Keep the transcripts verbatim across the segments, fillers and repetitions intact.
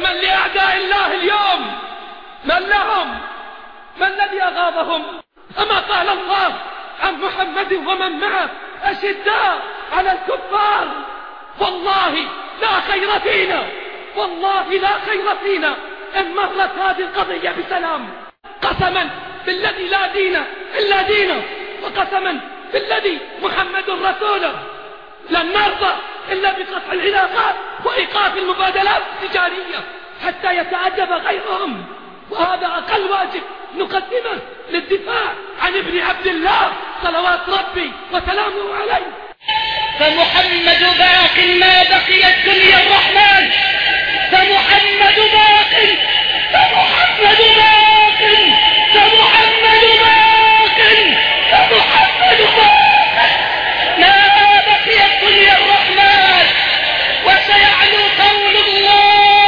ومن لأعداء الله اليوم؟ من لهم؟ ما الذي أغاظهم؟ أما قال الله عن محمد ومن معه أشداء على الكفار؟ والله لا خير فينا، والله لا خير فينا إن مرت هذه القضية بسلام. قسما بالذي لا دين إلا دينه، وقسما بالذي محمد رسوله، لن نرضى إلا بقطع العلاقات وإيقاف المبادلات التجارية حتى يتأدب غيرهم، وهذا أقل واجب نقدمه للدفاع عن ابن عبد الله صلوات ربي وسلامه عليه. فمحمد باق ما بقي الدنيا الرحمن، فمحمد باق، فمحمد باق، فمحمد باق، فمحمد باق ما بقي الدنيا الرحمن، وسيعلو قول الله،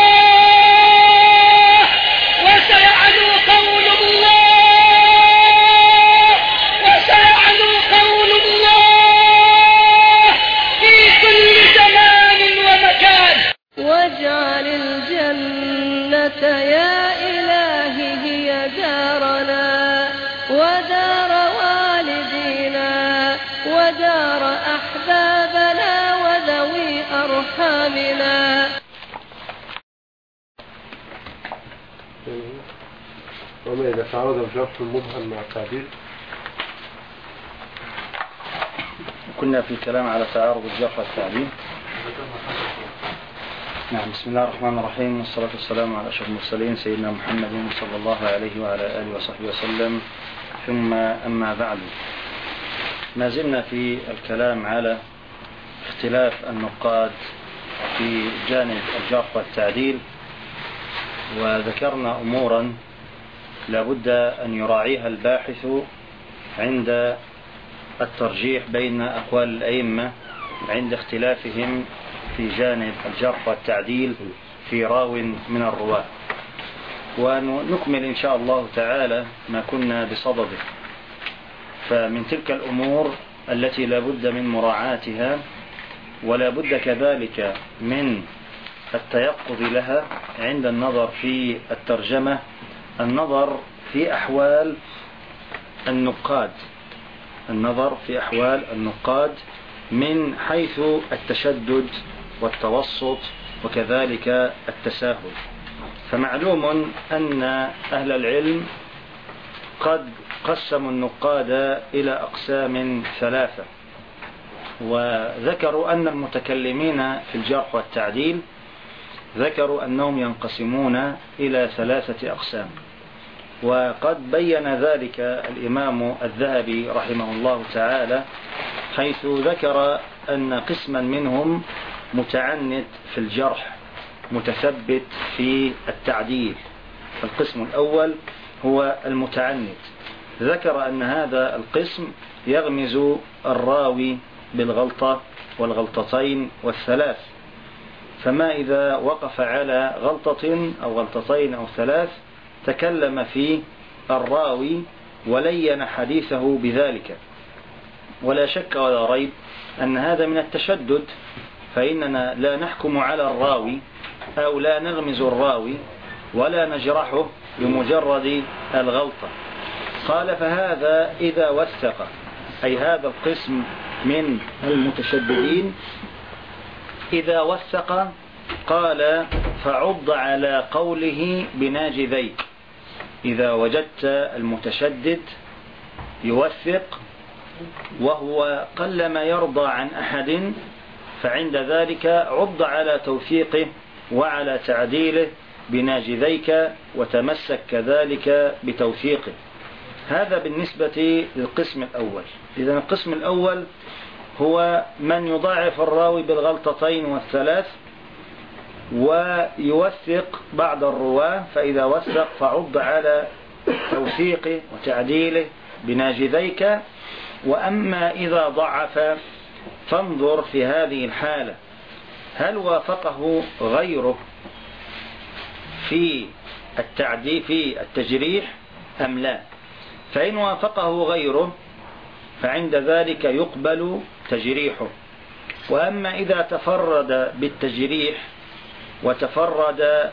وسيعلو قول الله، وسيعلو قول الله في كل زمان ومكان. واجعل الجنة يا إلهي هي دارنا ودار والدينا ودار أحبابنا وذوي أرحامنا. وما إذا تعرض الجرح المبهم مع التعديل؟ كنا في الكلام على تعارض الجرح والتعديل. نعم. بسم الله الرحمن الرحيم، والصلاة والسلام على أشرف المرسلين سيدنا محمد صلى الله عليه وعلى آله وصحبه وسلم، ثم أما بعد. ما زلنا في الكلام على اختلاف النقاد في جانب الجرح والتعديل، وذكرنا أمورا لابد أن يراعيها الباحث عند الترجيح بين أقوال الأئمة عند اختلافهم في جانب الجرح والتعديل في راو من الرواة، ونكمل إن شاء الله تعالى ما كنا بصدده. فمن تلك الأمور التي لا بد من مراعاتها ولا بد كذلك من التيقظ لها عند النظر في الترجمة، النظر في أحوال النقاد، النظر في أحوال النقاد من حيث التشدد والتوسط وكذلك التساهل. فمعلوم أن أهل العلم قد قسموا النقاد إلى أقسام ثلاثة، وذكروا أن المتكلمين في الجرح والتعديل ذكروا أنهم ينقسمون إلى ثلاثة أقسام. وقد بين ذلك الإمام الذهبي رحمه الله تعالى، حيث ذكر أن قسما منهم متعنت في الجرح متثبت في التعديل. القسم الأول هو المتعنت، ذكر أن هذا القسم يغمز الراوي بالغلطة والغلطتين والثلاث، فما إذا وقف على غلطة أو غلطتين أو ثلاث تكلم فيه الراوي ولين حديثه بذلك. ولا شك ولا ريب أن هذا من التشدد، فإننا لا نحكم على الراوي أو لا نغمز الراوي ولا نجرحه بمجرد الغلطة. قال فهذا إذا وثق، أي هذا القسم من المتشددين إذا وثق، قال فعض على قوله بناجذيك. إذا وجدت المتشدد يوثق وهو قلما يرضى عن أحد، فعند ذلك عض على توثيقه وعلى تعديله بناجذيك، وتمسك كذلك بتوثيقه. هذا بالنسبة للقسم الأول. إذن القسم الأول هو من يضاعف الراوي بالغلطتين والثلاث ويوثق بعض الرواة، فإذا وثق فعض على توثيقه وتعديله بناجذيك. وأما إذا ضعف فانظر في هذه الحالة هل وافقه غيره في التعديل في التجريح أم لا. فإن وافقه غيره فعند ذلك يقبل تجريحه. وأما إذا تفرد بالتجريح وتفرد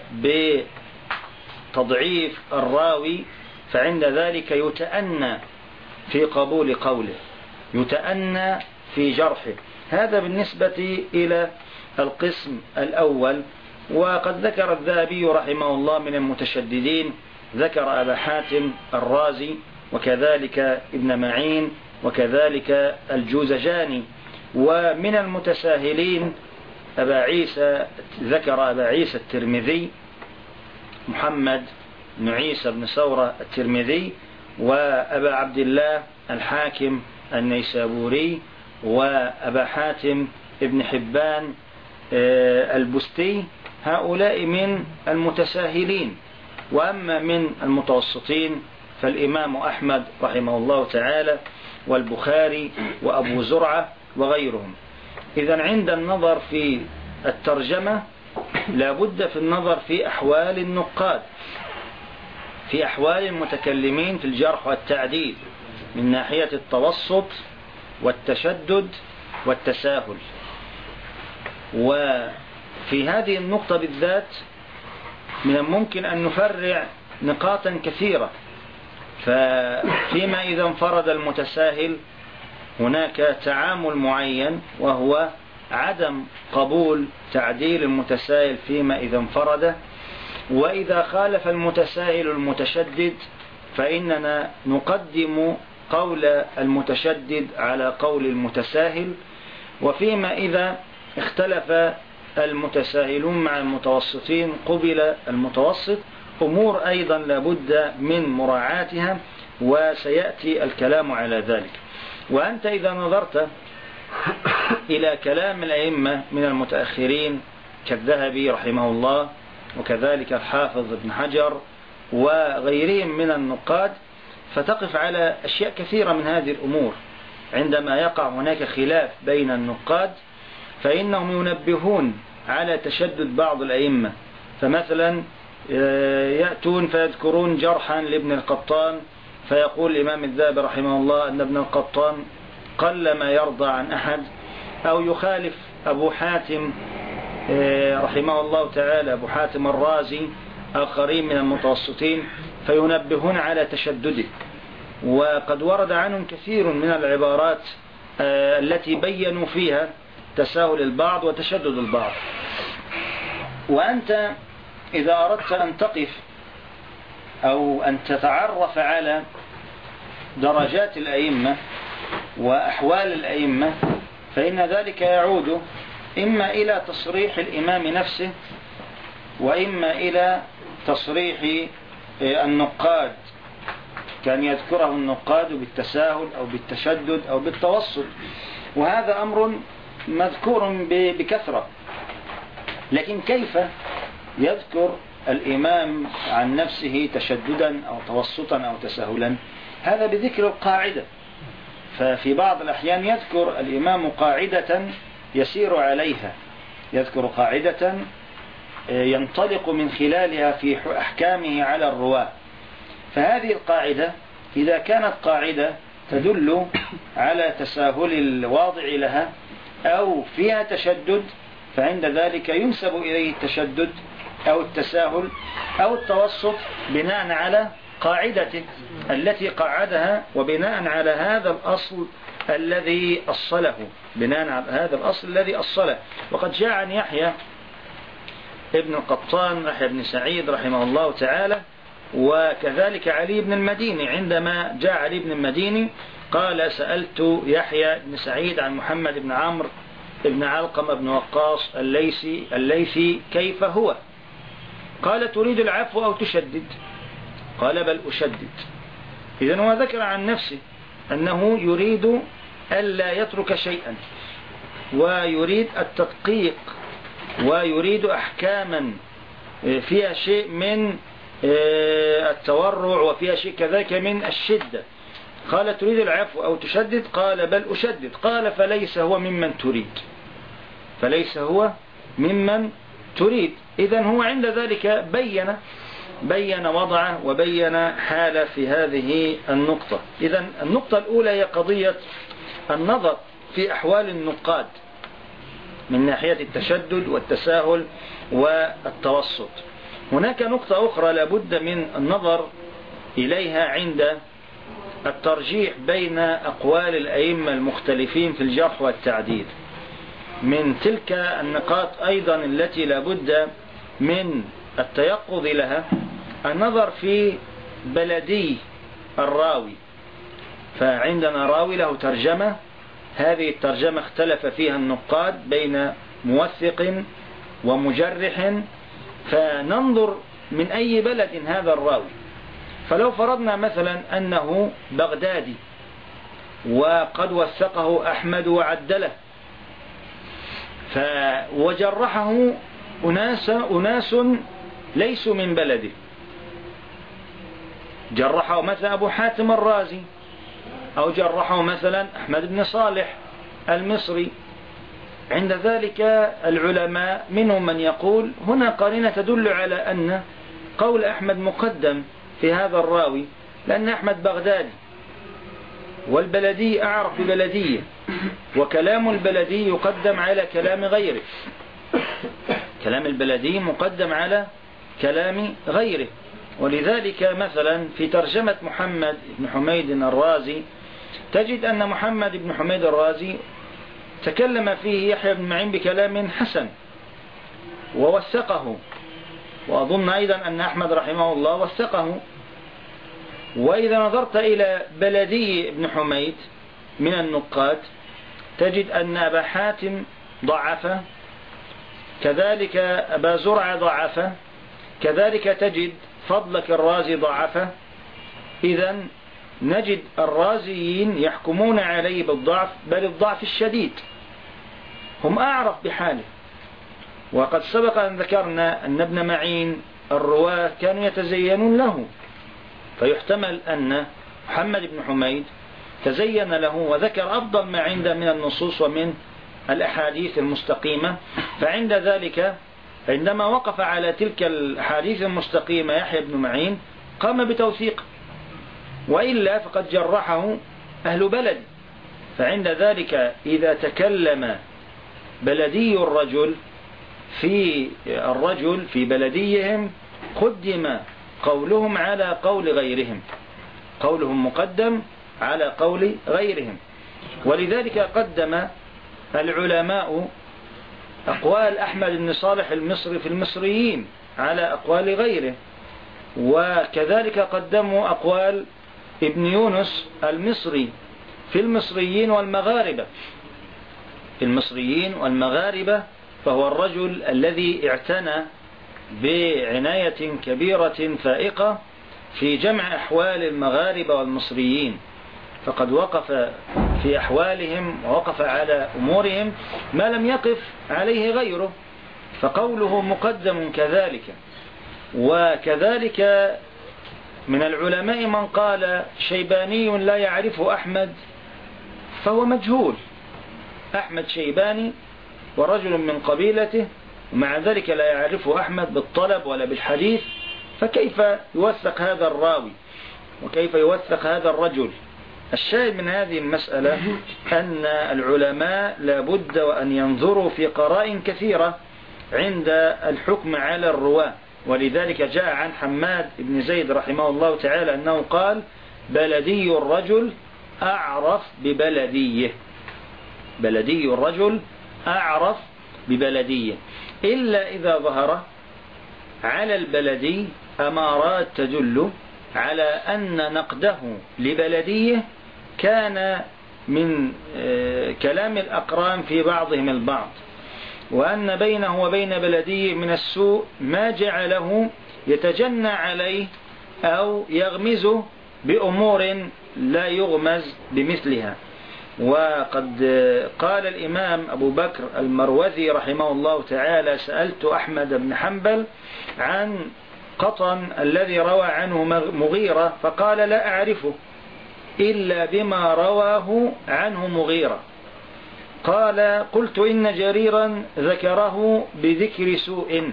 بتضعيف الراوي فعند ذلك يتأنى في قبول قوله، يتأنى في جرحه. هذا بالنسبة إلى القسم الأول. وقد ذكر الذهبي رحمه الله من المتشددين، ذكر أبا حاتم الرازي وكذلك ابن معين وكذلك الجوزجاني. ومن المتساهلين أبا عيسى، ذكر أبا عيسى الترمذي محمد بن عيسى بن ثورة الترمذي، وأبا عبد الله الحاكم النيسابوري، وأبا حاتم ابن حبان البستي. هؤلاء من المتساهلين. وأما من المتوسطين فالإمام أحمد رحمه الله تعالى والبخاري وأبو زرعة وغيرهم. إذن عند النظر في الترجمة لابد في النظر في أحوال النقاد، في أحوال المتكلمين في الجرح والتعديل من ناحية التوسط والتشدد والتساهل. وفي هذه النقطة بالذات من الممكن أن نفرع نقاطا كثيرة. ففيما إذا انفرد المتساهل هناك تعامل معين، وهو عدم قبول تعديل المتساهل فيما إذا انفرد. وإذا خالف المتساهل المتشدد فإننا نقدم قول المتشدد على قول المتساهل. وفيما إذا اختلف المتساهلون مع المتوسطين قبل المتوسط. أمور أيضا لابد من مراعاتها وسيأتي الكلام على ذلك. وأنت إذا نظرت إلى كلام الأئمة من المتأخرين كالذهبي رحمه الله وكذلك الحافظ ابن حجر وغيرهم من النقاد فتقف على أشياء كثيرة من هذه الأمور. عندما يقع هناك خلاف بين النقاد فإنهم ينبهون على تشدد بعض الأئمة. فمثلا يأتون فيذكرون جرحا لابن القطان فيقول الإمام الذهبي رحمه الله أن ابن القطان قل ما يرضى عن أحد. أو يخالف أبو حاتم رحمه الله تعالى أبو حاتم الرازي آخرين من المتوسطين فينبهون على تشدده. وقد ورد عنهم كثير من العبارات التي بينوا فيها تساهل البعض وتشدد البعض. وأنت إذا أردت أن تقف أو أن تتعرف على درجات الأئمة وأحوال الأئمة فإن ذلك يعود إما إلى تصريح الإمام نفسه وإما إلى تصريح النقاد، كان يذكره النقاد بالتساهل أو بالتشدد أو بالتوسط. وهذا أمر مذكور بكثرة. لكن كيف يذكر الإمام عن نفسه تشددا أو توسطا أو تساهلا؟ هذا بذكر القاعدة. ففي بعض الأحيان يذكر الإمام قاعدة يسير عليها، يذكر قاعدة ينطلق من خلالها في أحكامه على الرواة. فهذه القاعدة إذا كانت قاعدة تدل على تساهل الواضع لها أو فيها تشدد فعند ذلك ينسب إليه التشدد أو التساهل أو التوسط بناء على قاعدته التي قعدها وبناء على هذا الأصل الذي أصله، بناء على هذا الأصل الذي أصله. وقد جاء عن يحيى ابن القطان يحيى بن سعيد رحمه الله تعالى وكذلك علي بن المديني، عندما جاء علي بن المديني قال سألت يحيى بن سعيد عن محمد بن عمرو بن علقمة بن وقاص الليثي الليثي كيف هو؟ قال تريد العفو أو تشدد؟ قال بل أشدد. إذن هو ذكر عن نفسه أنه يريد ألا يترك شيئا ويريد التدقيق ويريد أحكاما فيها شيء من التورع وفيها شيء كذلك من الشدة. قال تريد العفو أو تشدد؟ قال بل أشدد. قال فليس هو ممن تريد، فليس هو ممن تريد. إذن هو عند ذلك بين بين وضعه وبين حاله في هذه النقطة. إذن النقطة الأولى هي قضية النظر في أحوال النقاد من ناحية التشدد والتساهل والتوسط. هناك نقطة أخرى لابد من النظر إليها عند الترجيح بين أقوال الأئمة المختلفين في الجرح والتعديل. من تلك النقاط أيضا التي لابد من التيقظ لها النظر في بلدي الراوي. فعندنا راوي له ترجمة، هذه الترجمة اختلف فيها النقاد بين موثق ومجرح، فننظر من أي بلد هذا الراوي. فلو فرضنا مثلا أنه بغدادي وقد وثقه أحمد وعدله وجرحه أناس, أناس ليسوا من بلده، جرحه مثلا أبو حاتم الرازي، أو جرحه مثلا أحمد بن صالح المصري، عند ذلك العلماء منهم من يقول هنا قرينة تدل على أن قول أحمد مقدم في هذا الراوي، لأن أحمد بغدادي والبلدي أعرف ببلدية، وكلام البلدي يقدم على كلام غيره، كلام البلدي مقدم على كلام غيره. ولذلك مثلا في ترجمة محمد بن حميد الرازي تجد أن محمد بن حميد الرازي تكلم فيه يحيى بن معين بكلام حسن ووثقه، وأظن أيضا أن أحمد رحمه الله وثقه. وإذا نظرت إلى بلدي ابن حميد من النقاد تجد أن أبا حاتم ضعفه، كذلك أبا زرع ضعفه، كذلك تجد فضلك الرازي ضعفه. إذن نجد الرازيين يحكمون عليه بالضعف، بل الضعف الشديد، هم أعرف بحاله. وقد سبق أن ذكرنا أن ابن معين الرواة كانوا يتزينون له، فيحتمل أن محمد بن حميد تزين له وذكر أفضل ما عنده من النصوص ومن الأحاديث المستقيمة. فعند ذلك عندما وقف على تلك الأحاديث المستقيمة يحيى بن معين قام بتوثيقه، وإلا فقد جرحه أهل بلد. فعند ذلك إذا تكلم بلدي الرجل في الرجل في بلديهم قدم قولهم على قول غيرهم، قولهم مقدم على قول غيرهم. ولذلك قدم العلماء أقوال أحمد بن صالح المصري في المصريين على أقوال غيره، وكذلك قدموا أقوال ابن يونس المصري في المصريين والمغاربة، في المصريين والمغاربة، فهو الرجل الذي اعتنى بعناية كبيرة فائقة في جمع أحوال المغاربة والمصريين، فقد وقف في أحوالهم ووقف على أمورهم ما لم يقف عليه غيره، فقوله مقدم كذلك. وكذلك من العلماء من قال شيباني لا يعرفه أحمد فهو مجهول، أحمد شيباني ورجل من قبيلته، ومع ذلك لا يعرفه أحمد بالطلب ولا بالحديث، فكيف يوثق هذا الراوي وكيف يوثق هذا الرجل؟ الشاهد من هذه المسألة أن العلماء لابد وأن ينظروا في قرائن كثيرة عند الحكم على الرواة. ولذلك جاء عن حماد بن زيد رحمه الله تعالى أنه قال بلدي الرجل أعرف ببلديه، بلدي الرجل أعرف ببلديه، إلا إذا ظهر على البلدي أمارات تدل على أن نقده لبلديه كان من كلام الأقران في بعضهم البعض، وأن بينه وبين بلديه من السوء ما جعله يتجنى عليه أو يغمزه بأمور لا يغمز بمثلها. وقد قال الإمام أبو بكر المروذي رحمه الله تعالى سألت أحمد بن حنبل عن قطن الذي روى عنه مغيرة فقال لا أعرفه إلا بما رواه عنه مغيرة. قال قلت إن جريرا ذكره بذكر سوء،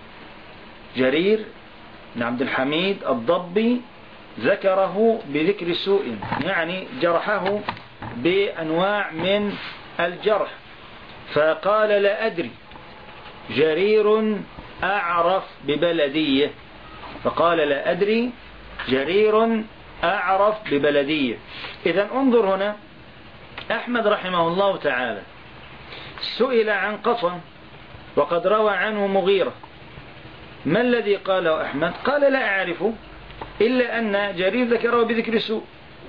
جرير بن عبد الحميد الضبي ذكره بذكر سوء، يعني جرحه بأنواع من الجرح. فقال لا أدري جرير أعرف ببلدية، فقال لا أدري جرير أعرف ببلدية. إذن انظر هنا، أحمد رحمه الله تعالى سئل عن قطن وقد روى عنه مغيرة، ما الذي قاله أحمد؟ قال لا أعرفه إلا أن جرير ذكره بذكر سوء.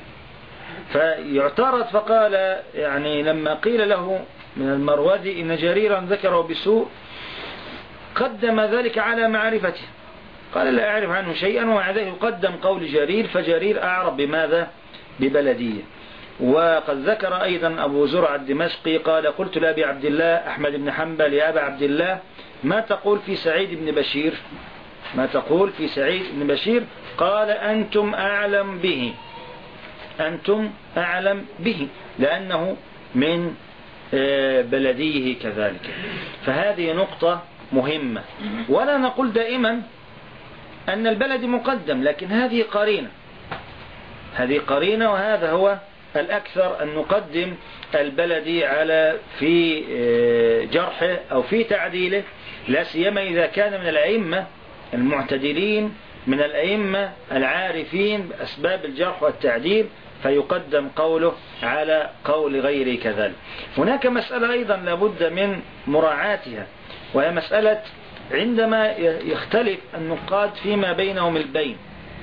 فيعترض فقال يعني لما قيل له من المروزي إن جريرا ذكره بسوء قدم ذلك على معرفته، قال لا أعرف عنه شيئا، ومع ذلك يقدم قول جرير، فجرير أعرف بماذا؟ ببلدية. وقد ذكر أيضا أبو زرع الدمشقي قال قلت لأبي عبد الله أحمد بن حنبل يا أبا عبد الله ما تقول في سعيد بن بشير؟ ما تقول في سعيد بن بشير؟ قال أنتم أعلم به، أنتم أعلم به، لأنه من بلديه كذلك. فهذه نقطة مهمة. ولا نقول دائما أن البلد مقدم، لكن هذه قرينة، هذه قرينة، وهذا هو الأكثر أن نقدم البلدي على في جرحه أو في تعديله، لا سيما إذا كان من الأئمة المعتدلين، من الأئمة العارفين بأسباب الجرح والتعديل، فيقدم قوله على قول غيره كذلك. هناك مسألة أيضا لابد من مراعاتها، وهي مسألة عندما يختلف النقاد فيما بينهم البين.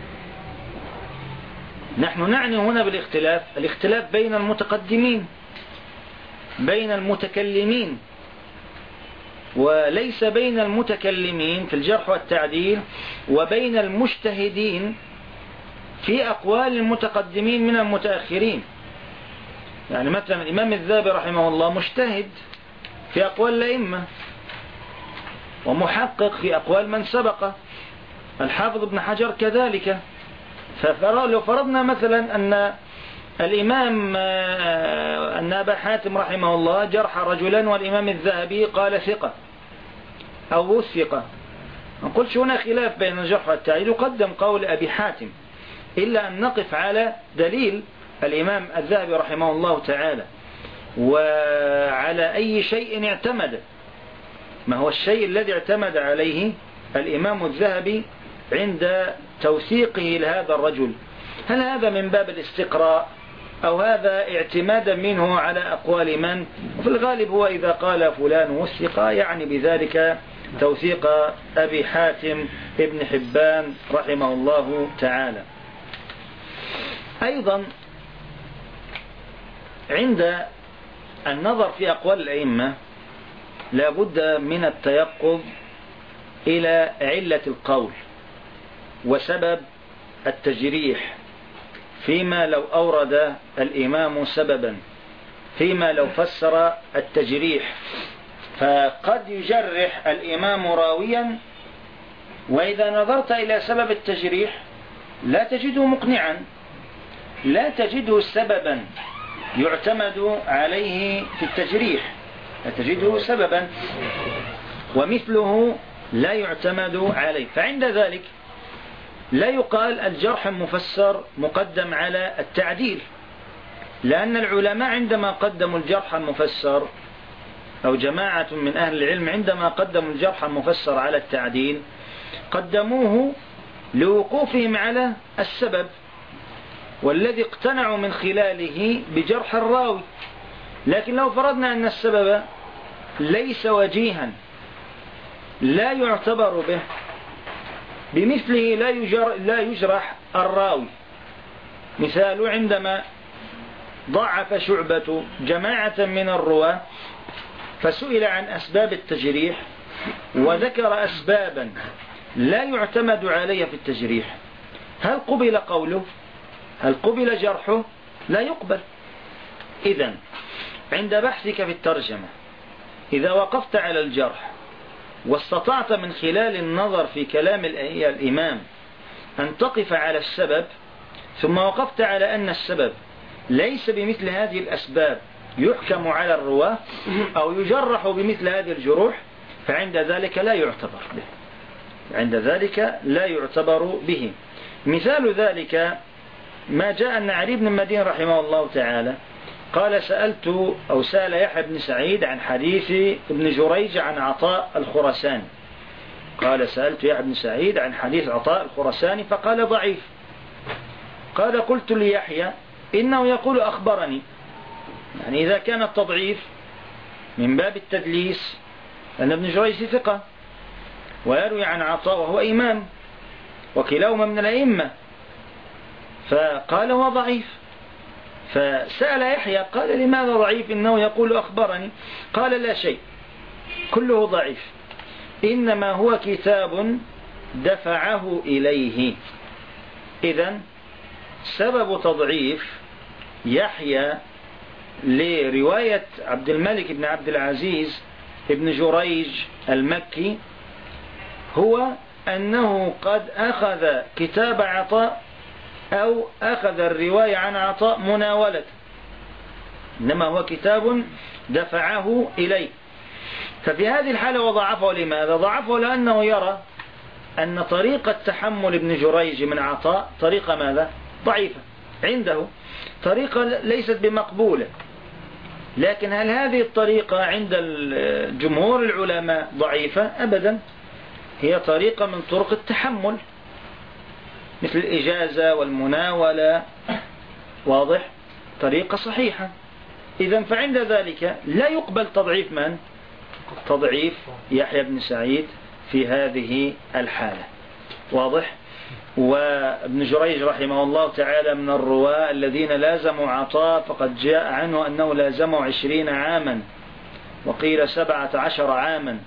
نحن نعني هنا بالاختلاف الاختلاف بين المتقدمين، بين المتكلمين، وليس بين المتكلمين في الجرح والتعديل وبين المجتهدين في أقوال المتقدمين من المتأخرين. يعني مثلا الإمام الذهبي رحمه الله مجتهد في أقوال الأئمة ومحقق في أقوال من سبق، الحافظ ابن حجر كذلك. فلو فرضنا مثلا أن الإمام أن أبا حاتم رحمه الله جرح رجلا والإمام الذهبي قال ثقة أو وثقة، نقول هنا خلاف بين الجرح والتعديل، يقدم قول أبي حاتم، إلا أن نقف على دليل الإمام الذهبي رحمه الله تعالى وعلى أي شيء اعتمد، ما هو الشيء الذي اعتمد عليه الإمام الذهبي عند توثيقه لهذا الرجل؟ هل هذا من باب الاستقراء أو هذا اعتمادا منه على أقوال من؟ وفي الغالب هو إذا قال فلان وثق يعني بذلك توثيق أبي حاتم ابن حبان رحمه الله تعالى. أيضا عند النظر في أقوال الأئمة لابد من التيقظ إلى علة القول وسبب التجريح، فيما لو أورد الإمام سببا، فيما لو فسر التجريح. فقد يجرح الإمام راويا وإذا نظرت إلى سبب التجريح لا تجده مقنعا، لا تجده سببا يعتمد عليه في التجريح، لا تجده سببا، ومثله لا يعتمد عليه. فعند ذلك لا يقال الجرح المفسر مقدم على التعديل، لأن العلماء عندما قدموا الجرح المفسر أو جماعة من أهل العلم عندما قدموا الجرح المفسر على التعديل قدموه لوقوفهم على السبب والذي اقتنعوا من خلاله بجرح الراوي. لكن لو فرضنا أن السبب ليس وجيها لا يعتبر به، بمثله لا يجر لا يجرح الراوي. مثال عندما ضعف شعبة جماعة من الرواة فسئل عن أسباب التجريح وذكر أسبابا لا يعتمد عليها في التجريح، هل قبل قوله؟ هل قبل جرحه؟ لا يقبل. إذن عند بحثك في الترجمة إذا وقفت على الجرح واستطعت من خلال النظر في كلام الإمام أن تقف على السبب، ثم وقفت على أن السبب ليس بمثل هذه الأسباب يحكم على الرواة أو يجرح بمثل هذه الجروح، فعند ذلك لا يعتبر به، عند ذلك لا يعتبر به. مثال ذلك ما جاء أن علي بن المدين رحمه الله تعالى قال سألت أو سأل يحيى بن سعيد عن حديث ابن جريج عن عطاء الخرساني، قال سألت يحيى بن سعيد عن حديث عطاء الخرساني فقال ضعيف. قال قلت ليحيى إنه يقول أخبرني. يعني إذا كان التضعيف من باب التدليس أن ابن جريج ثقة ويروي عن عطاء وهو إمام وكلاهما من الأئمة، فقال هو ضعيف. فسأل يحيى قال لماذا ضعيف؟ إنه يقول أخبرني. قال لا شيء، كله ضعيف، إنما هو كتاب دفعه إليه. إذن سبب تضعيف يحيى لرواية عبد الملك بن عبد العزيز ابن جريج المكي هو أنه قد أخذ كتاب عطاء أو أخذ الرواية عن عطاء مناولة، إنما هو كتاب دفعه إليه. ففي هذه الحالة وضعفه. لماذا ضعفه؟ لأنه يرى أن طريقة تحمل ابن جريج من عطاء طريقة ماذا؟ ضعيفة عنده، طريقة ليست بمقبولة. لكن هل هذه الطريقة عند جمهور العلماء ضعيفة؟ أبدا، هي طريقة من طرق التحمل مثل الإجازة والمناولة، واضح؟ طريقة صحيحة. إذن فعند ذلك لا يقبل تضعيف من؟ تضعيف يحيى بن سعيد في هذه الحالة، واضح؟ وابن جريج رحمه الله تعالى من الرواة الذين لازموا عطاء، فقد جاء عنه أنه لازموا عشرين عاما وقيل سبعة عشر عاما،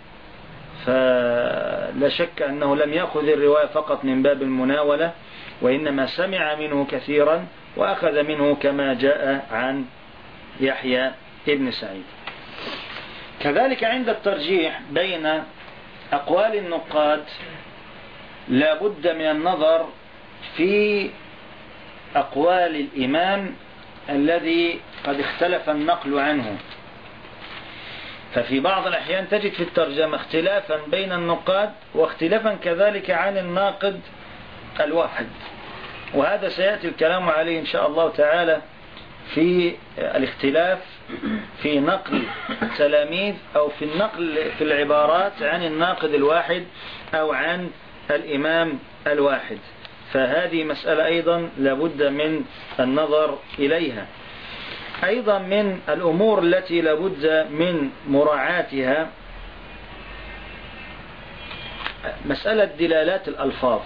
فلا شك أنه لم يأخذ الرواية فقط من باب المناولة، وإنما سمع منه كثيرا وأخذ منه كما جاء عن يحيى ابن سعيد. كذلك عند الترجيح بين أقوال النقاد لا بد من النظر في أقوال الإمام الذي قد اختلف النقل عنه. ففي بعض الأحيان تجد في الترجمة اختلافا بين النقاد واختلافا كذلك عن الناقد الواحد، وهذا سيأتي الكلام عليه إن شاء الله تعالى في الاختلاف في نقل التلاميذ أو في النقل في العبارات عن الناقد الواحد أو عن الإمام الواحد. فهذه مسألة أيضا لابد من النظر إليها. أيضا من الأمور التي لابد من مراعاتها مسألة دلالات الألفاظ.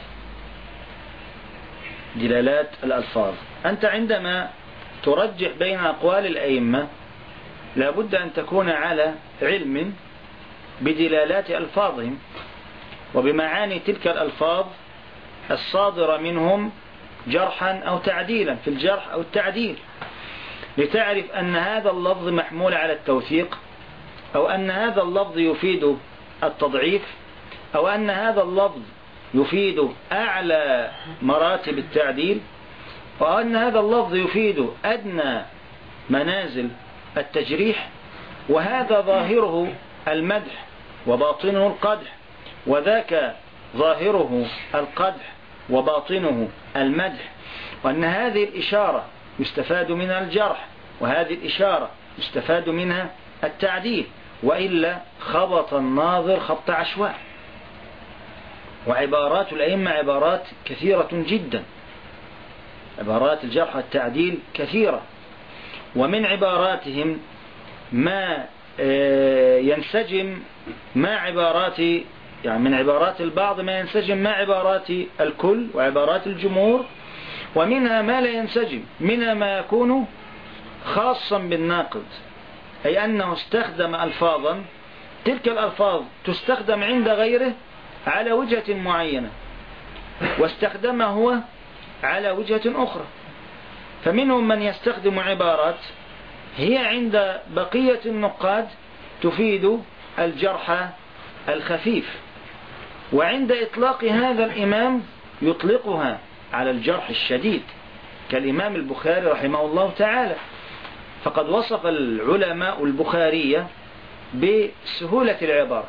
دلالات الألفاظ، أنت عندما ترجح بين أقوال الأئمة لابد أن تكون على علم بدلالات ألفاظهم وبمعاني تلك الألفاظ الصادرة منهم جرحا أو تعديلا في الجرح أو التعديل، لتعرف أن هذا اللفظ محمول على التوثيق، أو أن هذا اللفظ يفيد التضعيف، أو أن هذا اللفظ يفيد أعلى مراتب التعديل، وأن هذا اللفظ يفيد أدنى منازل التجريح، وهذا ظاهره المدح وباطنه القدح، وذاك ظاهره القدح وباطنه المدح، وأن هذه الإشارة يستفاد منها الجرح، وهذه الإشارة يستفاد منها التعديل، وإلا خبط الناظر خبط عشواء. وعبارات الأئمة عبارات كثيرة جدا، عبارات الجرح والتعديل كثيرة، ومن عباراتهم ما ينسجم مع عبارات، يعني من عبارات البعض ما ينسجم مع عبارات الكل وعبارات الجمهور، ومنها ما لا ينسجم، منها ما يكون خاصا بالناقد، أي أنه استخدم ألفاظا تلك الألفاظ تستخدم عند غيره على وجهة معينة، واستخدمها هو على وجهة أخرى. فمنهم من يستخدم عبارات هي عند بقية النقاد تفيد الجرح الخفيف، وعند إطلاق هذا الإمام يطلقها على الجرح الشديد، كالإمام البخاري رحمه الله تعالى، فقد وصف العلماء البخارية بسهولة العبارة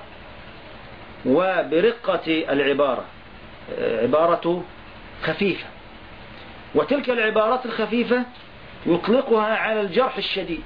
وبرقة العبارة، عبارة خفيفة، وتلك العبارات الخفيفة يطلقها على الجرح الشديد،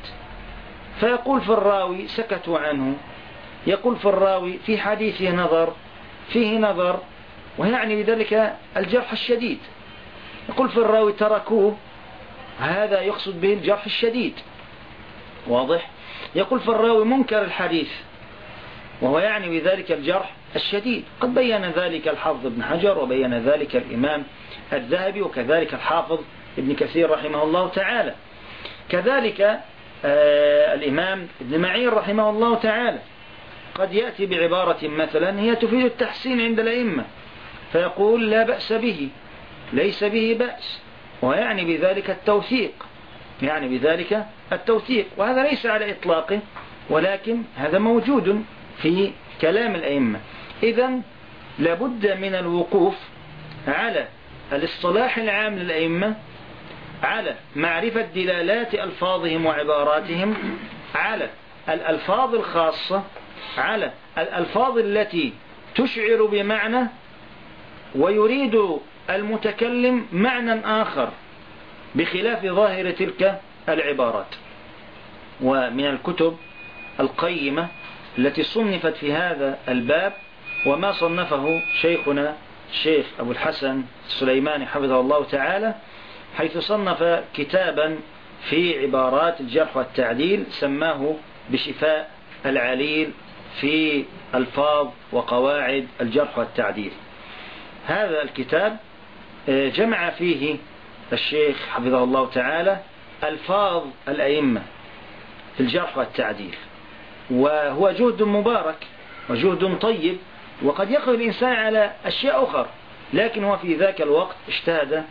فيقول في الراوي سكتوا عنه، يقول في الراوي في حديثه نظر، فيه نظر، ويعني بذلك الجرح الشديد. يقول في الراوي تركوه، هذا يقصد به الجرح الشديد، واضح. يقول في الراوي منكر الحديث، وهو يعني بذلك الجرح الشديد. قد بين ذلك الحافظ ابن حجر، وبين ذلك الإمام الذهبي، وكذلك الحافظ ابن كثير رحمه الله تعالى. كذلك آه الإمام ابن معين رحمه الله تعالى قد يأتي بعبارة مثلا هي تفيد التحسين عند الأئمة، فيقول لا بأس به، ليس به بأس، ويعني بذلك التوثيق، يعني بذلك التوثيق. وهذا ليس على إطلاقه، ولكن هذا موجود في كلام الأئمة. إذن لابد من الوقوف على الاصطلاح العام للأئمة، على معرفة دلالات ألفاظهم وعباراتهم، على الألفاظ الخاصة، على الألفاظ التي تشعر بمعنى ويريد المتكلم معنى آخر بخلاف ظاهر تلك العبارات. ومن الكتب القيمة التي صنفت في هذا الباب وما صنفه شيخنا الشيخ أبو الحسن السليماني حفظه الله تعالى، حيث صنف كتابا في عبارات الجرح والتعديل سماه بشفاء العليل في ألفاظ وقواعد الجرح والتعديل. هذا الكتاب جمع فيه الشيخ حفظه الله تعالى ألفاظ الأئمة في الجرح والتعديل، وهو جهد مبارك وجهد طيب، وقد يقف الإنسان على أشياء أخرى، لكن هو في ذاك الوقت اجتهد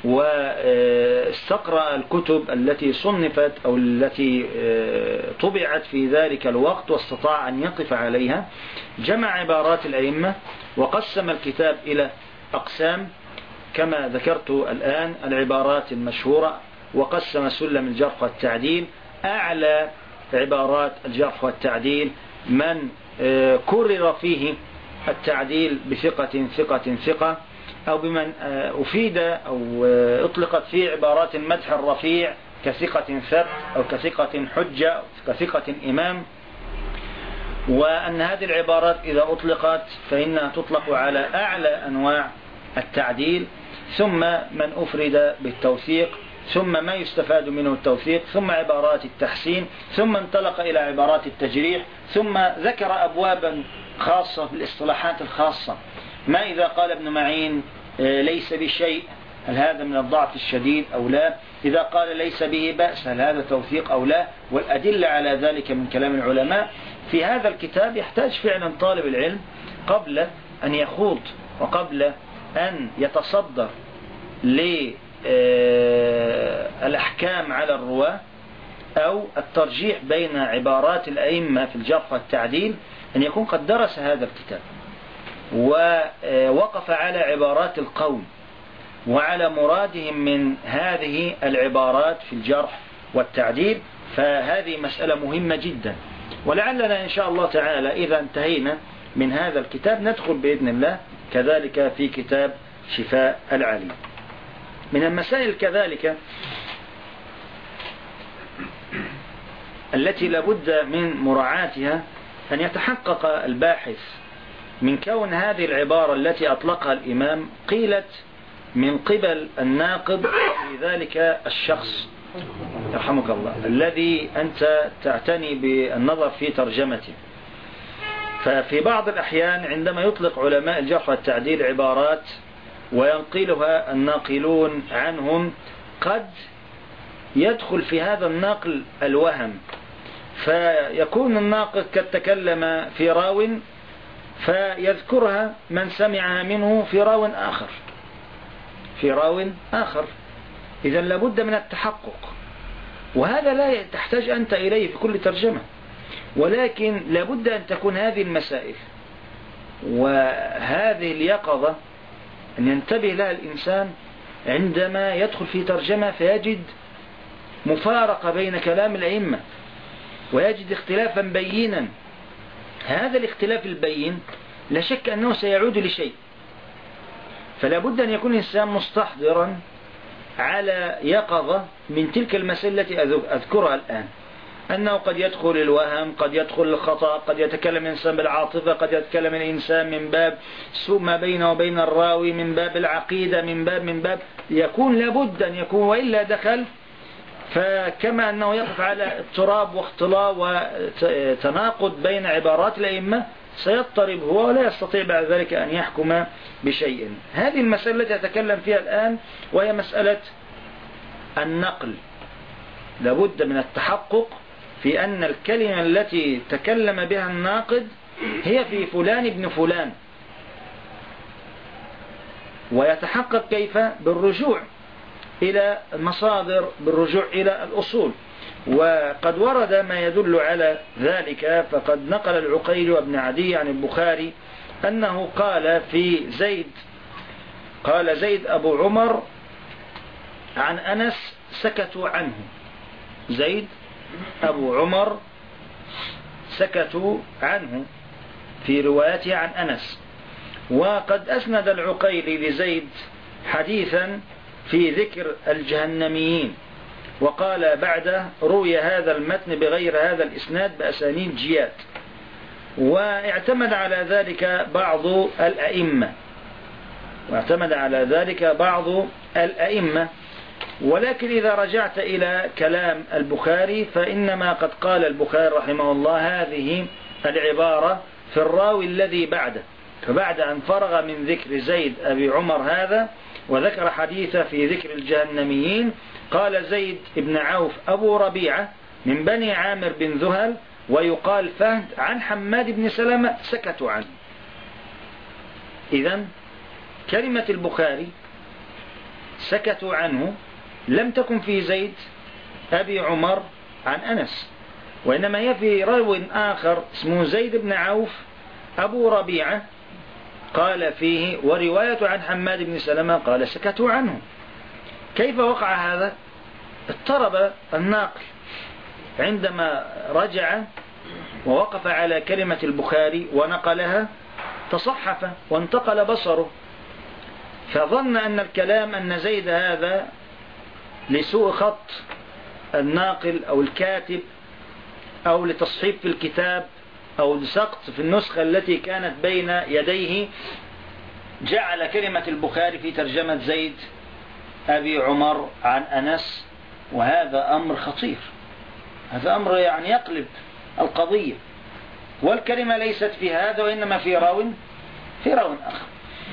واستقرأ الكتب التي صنفت أو التي طبعت في ذلك الوقت، واستطاع أن يقف عليها. جمع عبارات الأئمة وقسم الكتاب إلى أقسام كما ذكرت الآن، العبارات المشهورة، وقسم سلم الجرح والتعديل. أعلى عبارات الجرح والتعديل من كرر فيه التعديل بثقة ثقة ثقة، أو بمن أفيد أو أطلقت فيه عبارات المدح الرفيع كثقة ثبت أو كثقة حجة أو كثقة إمام. وأن هذه العبارات إذا أطلقت فإنها تطلق على أعلى أنواع التعديل. ثم من أفرد بالتوثيق، ثم ما يستفاد منه التوثيق، ثم عبارات التحسين، ثم انطلق إلى عبارات التجريح، ثم ذكر أبوابا خاصة في الاصطلاحات الخاصة. ما إذا قال ابن معين ليس بشيء، هل هذا من الضعف الشديد أو لا؟ إذا قال ليس به بأس، هل هذا توثيق أو لا؟ والأدلة على ذلك من كلام العلماء. في هذا الكتاب يحتاج فعلا طالب العلم قبل أن يخوض وقبل أن يتصدر للأحكام على الرواة أو الترجيح بين عبارات الأئمة في الجرح والتعديل، أن يكون قد درس هذا الكتاب ووقف على عبارات القوم وعلى مرادهم من هذه العبارات في الجرح والتعديل. فهذه مسألة مهمة جدا، ولعلنا إن شاء الله تعالى إذا انتهينا من هذا الكتاب ندخل بإذن الله كذلك في كتاب شفاء العليل. من المسائل كذلك التي لابد من مراعاتها أن يتحقق الباحث من كون هذه العبارة التي أطلقها الإمام قيلت من قبل الناقد في ذلك الشخص يرحمك الله الذي أنت تعتني بالنظر في ترجمته. ففي بعض الأحيان عندما يطلق علماء الجرح والتعديل عبارات وينقلها الناقلون عنهم قد يدخل في هذا النقل الوهم، فيكون الناقد قد تكلم في راو فيذكرها من سمعها منه في راو آخر في راو آخر إذا لابد من التحقق، وهذا لا تحتاج أنت إليه في كل ترجمة، ولكن لابد أن تكون هذه المسائل وهذه اليقظة أن ينتبه لها الإنسان عندما يدخل في ترجمة فيجد مفارقة بين كلام الأئمة ويجد اختلافا بينا. هذا الاختلاف البين لا شك أنه سيعود لشيء، فلا بد أن يكون الإنسان مستحضرا على يقظة من تلك المسائل التي أذكرها الآن. أنه قد يدخل الوهم، قد يدخل الخطأ، قد يتكلم الإنسان بالعاطفة، قد يتكلم الإنسان من باب سوء ما بينه وبين الراوي، من باب العقيدة، من باب من باب يكون لابد أن يكون، وإلا دخل. فكما أنه يقف على اضطراب واختلاط وتناقض بين عبارات الأئمة سيضطرب هو ولا يستطيع بعد ذلك أن يحكم بشيء. هذه المسألة التي أتكلم فيها الآن وهي مسألة النقل. لابد من التحقق في أن الكلمة التي تكلم بها الناقد هي في فلان ابن فلان، ويتحقق كيف؟ بالرجوع إلى المصادر، بالرجوع إلى الأصول. وقد ورد ما يدل على ذلك، فقد نقل العقيل وابن عدي عن البخاري أنه قال في زيد، قال زيد أبو عمر عن أنس سكتوا عنه. زيد أبو عمر سكتوا عنه في روايته عن أنس. وقد أسند العقيل لزيد حديثا في ذكر الجهنميين، وقال بعده روي هذا المتن بغير هذا الإسناد بأسانيد جياد. واعتمد على ذلك بعض الأئمة واعتمد على ذلك بعض الأئمة ولكن إذا رجعت إلى كلام البخاري فإنما قد قال البخاري رحمه الله هذه العبارة في الراوي الذي بعده. فبعد أن فرغ من ذكر زيد أبي عمر هذا وذكر حديثه في ذكر الجهنميين، قال زيد بن عوف أبو ربيعة من بني عامر بن ذهل ويقال فهد عن حماد بن سلمة سكتوا عنه. إذن كلمة البخاري سكتوا عنه لم تكن في زيد أبي عمر عن أنس، وإنما هي في راوي آخر اسمه زيد بن عوف أبو ربيعة قال فيه ورواية عن حماد بن سلمة قال سكتوا عنه. كيف وقع هذا؟ اضطرب الناقل عندما رجع ووقف على كلمة البخاري ونقلها، تصحف وانتقل بصره فظن أن الكلام أن زيد هذا لسوء خط الناقل أو الكاتب أو لتصحيف في الكتاب أو لسقط في النسخة التي كانت بين يديه، جعل كلمة البخاري في ترجمة زيد أبي عمر عن أنس، وهذا أمر خطير، هذا أمر يعني يقلب القضية، والكلمة ليست في هذا وإنما في راو في راو آخر.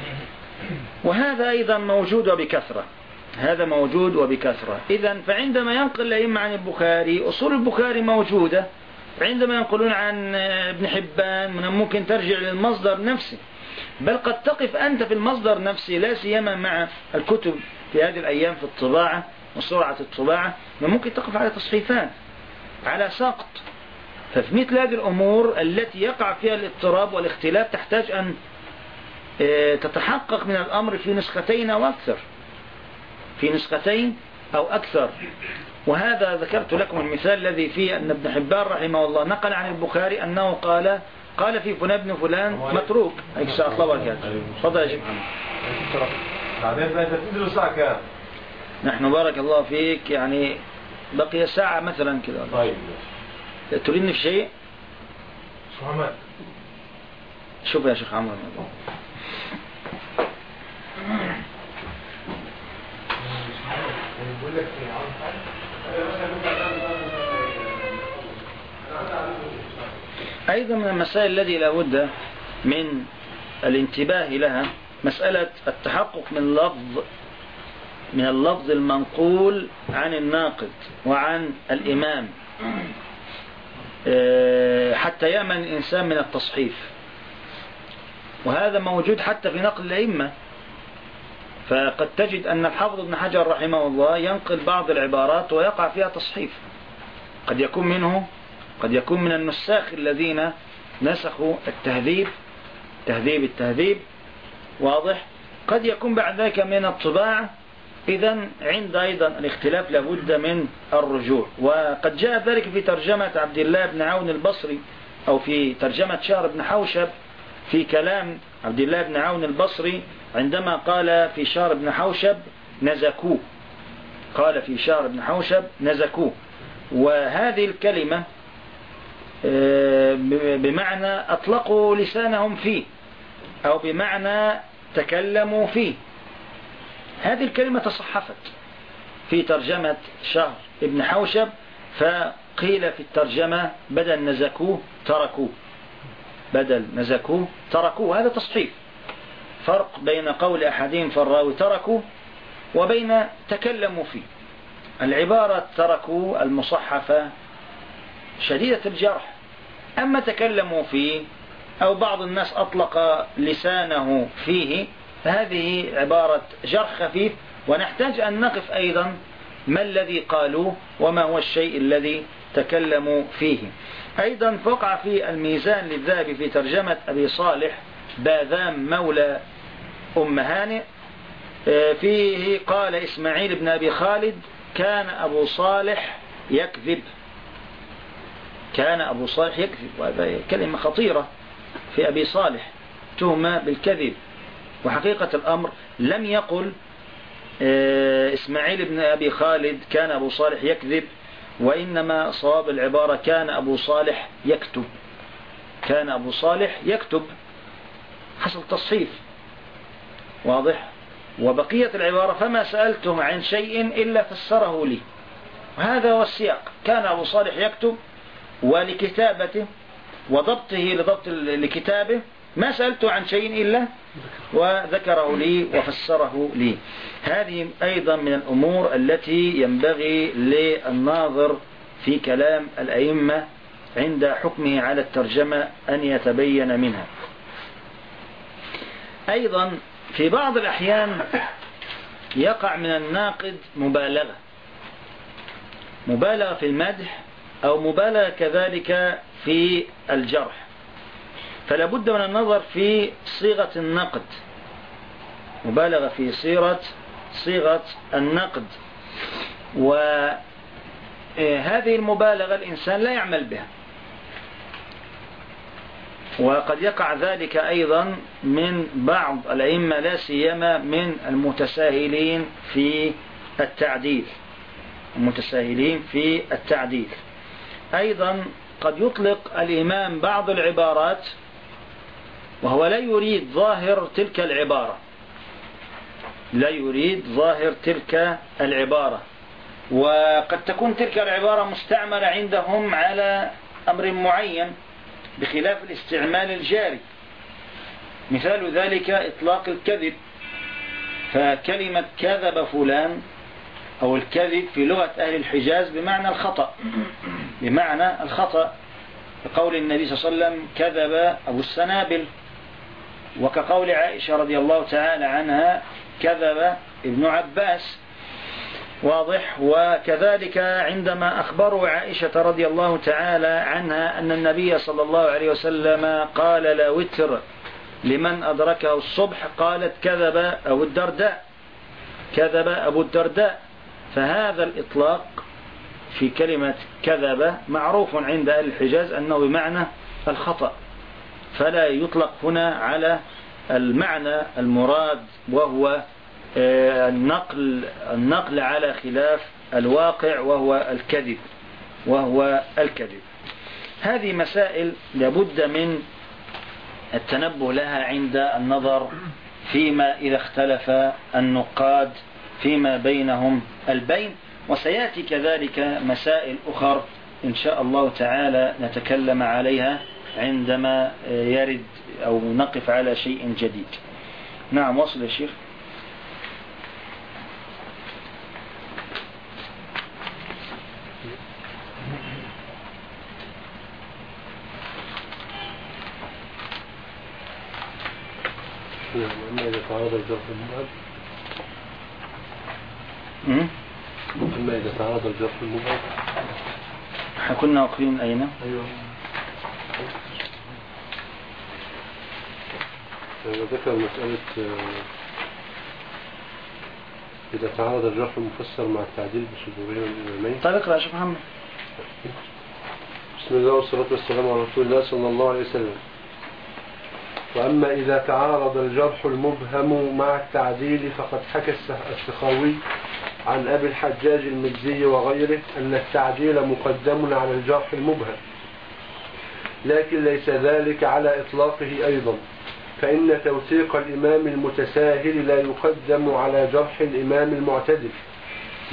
وهذا أيضا موجود وبكثرة، هذا موجود وبكثرة. إذن فعندما ينقل الأئمة عن البخاري أصول البخاري موجودة، عندما ينقلون عن ابن حبان من ممكن ترجع للمصدر نفسه، بل قد تقف أنت في المصدر نفسه، لا سيما مع الكتب في هذه الأيام في الطباعة وسرعة الطباعة ممكن تقف على تصحيفات على سقط. ففي مثل هذه الأمور التي يقع فيها الاضطراب والاختلاف تحتاج أن تتحقق من الأمر في نسختين أو أكثر في نسختين أو أكثر. وهذا ذكرت لكم المثال الذي فيه أن ابن حبان رحمه الله نقل عن البخاري أنه قال قال في فلان ابن فلان متروك. إن شاء الله وبركاته. تفضل يا شيخ محمد. بعدين بقى تدرس ساعة كام؟ نحن بارك الله فيك يعني بقي ساعة مثلا كذا. طيب تريدني في شيء؟ شو محمد؟ شوف يا شيخ عمرو أيضا من المسائل التي لا بد من الانتباه لها مسألة التحقق من اللفظ من اللفظ المنقول عن الناقد وعن الإمام حتى يأمن الإنسان من التصحيف، وهذا موجود حتى في نقل الأئمة. فقد تجد أن الحافظ ابن حجر رحمه الله ينقل بعض العبارات ويقع فيها تصحيف، قد يكون منه قد يكون من النساخ الذين نسخوا التهذيب تهذيب التهذيب واضح، قد يكون بعد ذلك من الطباعة. إذن عند أيضا الاختلاف لابد من الرجوع. وقد جاء ذلك في ترجمة عبد الله بن عون البصري أو في ترجمة شهر بن حوشب في كلام عبد الله بن عون البصري عندما قال في شهر بن حوشب نزكوه، قال في شهر بن حوشب نزكوه. وهذه الكلمة بمعنى أطلقوا لسانهم فيه أو بمعنى تكلموا فيه. هذه الكلمة تصحفت في ترجمة شهر ابن حوشب، فقيل في الترجمة بدل نزكوه تركوه، بدل نزكوه تركوه. هذا تصحيف، فرق بين قول أحدهم فالراوي تركوه وبين تكلموا فيه. العبارة تركوا المصحفة شديدة الجرح، أما تكلموا فيه أو بعض الناس أطلق لسانه فيه فهذه عبارة جرح خفيف، ونحتاج أن نقف أيضا ما الذي قالوه وما هو الشيء الذي تكلموا فيه. أيضا وقع في الميزان للذهبي في ترجمة أبي صالح باذام مولى أم هانئ فيه قال إسماعيل بن أبي خالد كان أبو صالح يكذب، كان أبو صالح يكذب، وهذا كلمة خطيرة في أبي صالح، تهمة بالكذب. وحقيقة الأمر لم يقل إسماعيل بن أبي خالد كان أبو صالح يكذب، وإنما صواب العبارة كان أبو صالح يكتب، كان أبو صالح يكتب، حصل تصحيف واضح. وبقية العبارة فما سألتم عن شيء إلا فسره لي، وهذا هو السياق. كان أبو صالح يكتب، ولكتابته وضبطه لضبط لكتابه ما سألته عن شيء إلا وذكره لي وفسره لي. هذه أيضا من الأمور التي ينبغي للناظر في كلام الأئمة عند حكمه على الترجمة أن يتبين منها. أيضا في بعض الأحيان يقع من الناقد مبالغة، مبالغة في المدح أو مبالغة كذلك في الجرح، فلا بد من النظر في صيغة النقد، مبالغة في صيغة صيغة النقد. وهذه المبالغة الإنسان لا يعمل بها، وقد يقع ذلك أيضا من بعض الأئمة لا سيما من المتساهلين في التعديل، المتساهلين في التعديل. أيضا قد يطلق الإمام بعض العبارات وهو لا يريد ظاهر تلك العبارة، لا يريد ظاهر تلك العبارة، وقد تكون تلك العبارة مستعملة عندهم على أمر معين بخلاف الاستعمال الجاري. مثال ذلك إطلاق الكذب، فكلمة كذب فلان أو الكذب في لغة أهل الحجاز بمعنى الخطأ، بمعنى الخطأ، بقول النبي صلى الله عليه وسلم كذب أبو السنابل، وكقول عائشة رضي الله تعالى عنها كذب ابن عباس، واضح. وكذلك عندما أخبروا عائشة رضي الله تعالى عنها أن النبي صلى الله عليه وسلم قال لا وتر لمن أدركه الصبح، قالت كذب أبو الدرداء، كذب أبو الدرداء. فهذا الإطلاق في كلمة كذب معروف عند أهل الحجاز أنه بمعنى الخطأ، فلا يطلق هنا على المعنى المراد وهو النقل النقل على خلاف الواقع وهو الكذب وهو الكذب. هذه مسائل لابد من التنبه لها عند النظر فيما إذا اختلف النقاد فيما بينهم البين، وسيأتي كذلك مسائل أخر إن شاء الله تعالى نتكلم عليها عندما يرد أو نقف على شيء جديد. نعم، وصل يا شيخ. أما إذا تعارض الجرح المبهم أما إذا تعارض الجرح المبهم كنا واقفين أين؟ أيوة، ذكر مسألة إذا تعارض الجرح المفسر مع التعديل بصدورين الإمامين. طيب اقرأ يا شيخ محمد. بسم الله والصلاة والسلام على رسول الله صلى الله عليه وسلم. وأما إذا تعارض الجرح المبهم مع التعديل فقد حكى السخاوي عن أبي الحجاج المزي وغيره أن التعديل مقدم على الجرح المبهم، لكن ليس ذلك على إطلاقه أيضا، فإن توثيق الإمام المتساهل لا يقدم على جرح الإمام المعتدل. و...